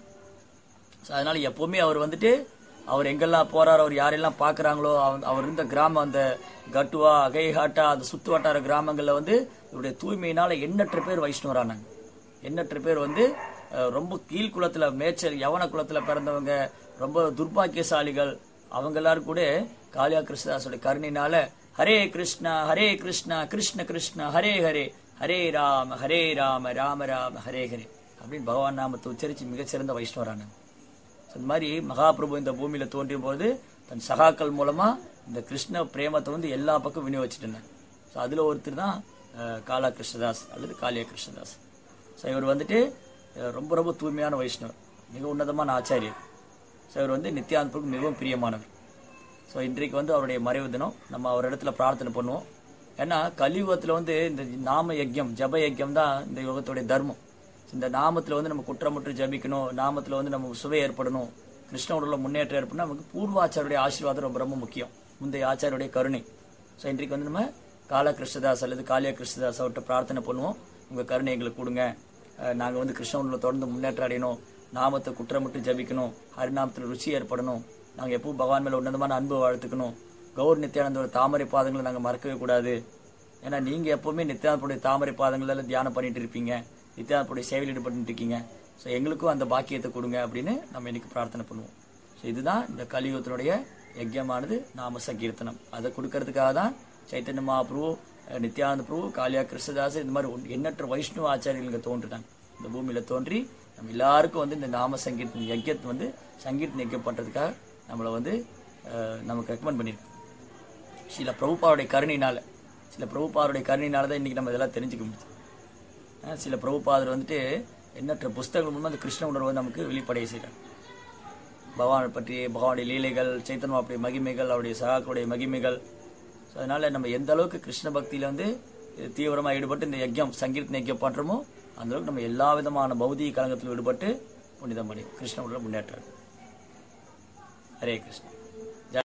A: அதனால எப்பவுமே அவர் வந்துட்டு அவர் எங்கெல்லாம் போறாரு, அவர் யாரெல்லாம் பாக்குறாங்களோ அவர் இருந்த கிராமம் அந்த கட்டுவா அகைஹாட்டா அந்த சுத்து வட்டார கிராமங்கள்ல வந்து இவருடைய தூய்மையினால எண்ணற்ற பேர் வைஷ்ணவரானாங்க. எண்ணற்ற பேர் வந்து ரொம்ப கீழ்குளத்துல மேய்ச்சல் யவன குலத்துல பிறந்தவங்க, ரொம்ப துர்பாக்கியசாலிகள், அவங்க எல்லாரும் கூட காளியா கிருஷ்ணதாஸோட கருணையினால ஹரே கிருஷ்ணா ஹரே கிருஷ்ணா கிருஷ்ண கிருஷ்ணா ஹரே ஹரே ஹரே ராம ஹரே ராம ராம ராம ஹரே ஹரே அப்படின்னு பகவான் நாமத்தை உச்சரிச்சு மிகச்சிறந்த வைஷ்ணவரானாங்க. அந்த மாதிரி மகாபிரபு இந்த பூமியில தோன்றிய போது தன் சகாக்கள் மூலமா இந்த கிருஷ்ண பிரேமத்தை வந்து எல்லா பக்கம் விநியோகிச்சுட்டு இருந்தாங்க. ஸோ அதுல ஒருத்தர் தான் காலா கிருஷ்ணதாஸ் அல்லது காளியா கிருஷ்ணதாஸ். ஸோ இவர் வந்துட்டு ரொம்ப ரொம்ப தூய்மையான வைஷ்ணவர், மிக உன்னதமான ஆச்சாரியர். ஸோ இவர் வந்து நித்யானந்தருக்கு மிகவும் பிரியமானவர். ஸோ இன்றைக்கு வந்து அவருடைய மறைவு தினம். நம்ம அவர் இடத்துல பிரார்த்தனை பண்ணுவோம். ஏன்னா கலியுகத்தில் வந்து இந்த நாம யஜ்யம் ஜப யஜ்யம் தான் இந்த யுகத்துடைய தர்மம். இந்த நாமத்தில் வந்து நம்ம குற்றமுற்று ஜபிக்கணும், நாமத்தில் வந்து நம்ம சுவை ஏற்படணும், கிருஷ்ணனோட முன்னேற்றம் ஏற்படணும். நமக்கு பூர்வாச்சாரியுடைய ஆசீர்வாதம் ரொம்ப ரொம்ப முக்கியம், முந்தைய ஆச்சாரியுடைய கருணை. ஸோ இன்றைக்கு வந்து நம்ம காலா கிருஷ்ணதாஸ் அல்லது காளியா கிருஷ்ணதாஸ் அவர்கிட்ட பிரார்த்தனை பண்ணுவோம். உங்கள் கருணை எங்களுக்கு கொடுங்க, நாங்கள் வந்து கிருஷ்ணனோட தொடர்ந்து முன்னேற்றம் அடையணும், நாமத்தை குற்றமுற்று ஜபிக்கணும், ஹரிநாமத்தில் ருச்சி ஏற்படணும், நாங்கள் எப்பவும் பகவான் மேல உன்னதமான அன்பு வாழ்த்துக்கணும், கௌர் நித்யானந்தோட தாமரை பாதங்களை நாங்கள் மறக்கவே கூடாது. ஏன்னா நீங்க எப்பவுமே நித்யானந்தோடைய தாமரை பாதங்கள் தியானம் பண்ணிட்டு இருப்பீங்க, நித்யானந்தோடைய சேவையில் ஈடுபட்டு இருக்கீங்க. ஸோ எங்களுக்கும் அந்த பாக்கியத்தை கொடுங்க அப்படின்னு நம்ம இன்னைக்கு பிரார்த்தனை பண்ணுவோம். ஸோ இதுதான் இந்த கலியுகத்தினுடைய யஜ்யமானது நாம சங்கீர்த்தனம். அதை கொடுக்கறதுக்காக தான் சைத்தன்ய மகாபிரபு, நித்யானந்த பிரபு, காளியா கிருஷ்ணதாஸ் இந்த மாதிரி எண்ணற்ற வைஷ்ணவ ஆச்சாரியர்கள் தோன்றினாங்க. இந்த பூமியில தோன்றி நம்ம எல்லாருக்கும் வந்து இந்த நாம சங்கீர்த்தன யஜ்யத்தை வந்து சங்கீர்த்தன யஜ்யம் பண்றதுக்காக நம்மளை வந்து நமக்கு ரெக்கமெண்ட் பண்ணியிருக்கோம். சில பிரபுபாவுடைய கருணையினால சில பிரபுபாருடைய கருணையினால தான் இன்னைக்கு நம்ம இதெல்லாம் தெரிஞ்சுக்க முடியும். சில பிரபுபாதர் வந்துட்டு எண்ணற்ற புஸ்தகங்கள் மூலமா அந்த கிருஷ்ண உணர்வை நமக்கு வெளிப்படைய செய்கிறார். பகவானை பற்றி, பகவானுடைய லீலைகள், சைத்தன்யாவுடைய மகிமைகள், அவருடைய சகாக்களுடைய மகிமைகள். ஸோ அதனால நம்ம எந்த அளவுக்கு கிருஷ்ண பக்தியில வந்து தீவிரமாக ஈடுபட்டு இந்த யஜ்யம் சங்கீர்த்தன யஜ்யம் பண்றோமோ அந்த அளவுக்கு நம்ம எல்லா விதமான பௌதிக கலங்கத்தில் ஈடுபட்டு புனிதம் பண்ணி கிருஷ்ண உணர்வை முன்னேற்றம். ஹரே கிருஷ்ணா.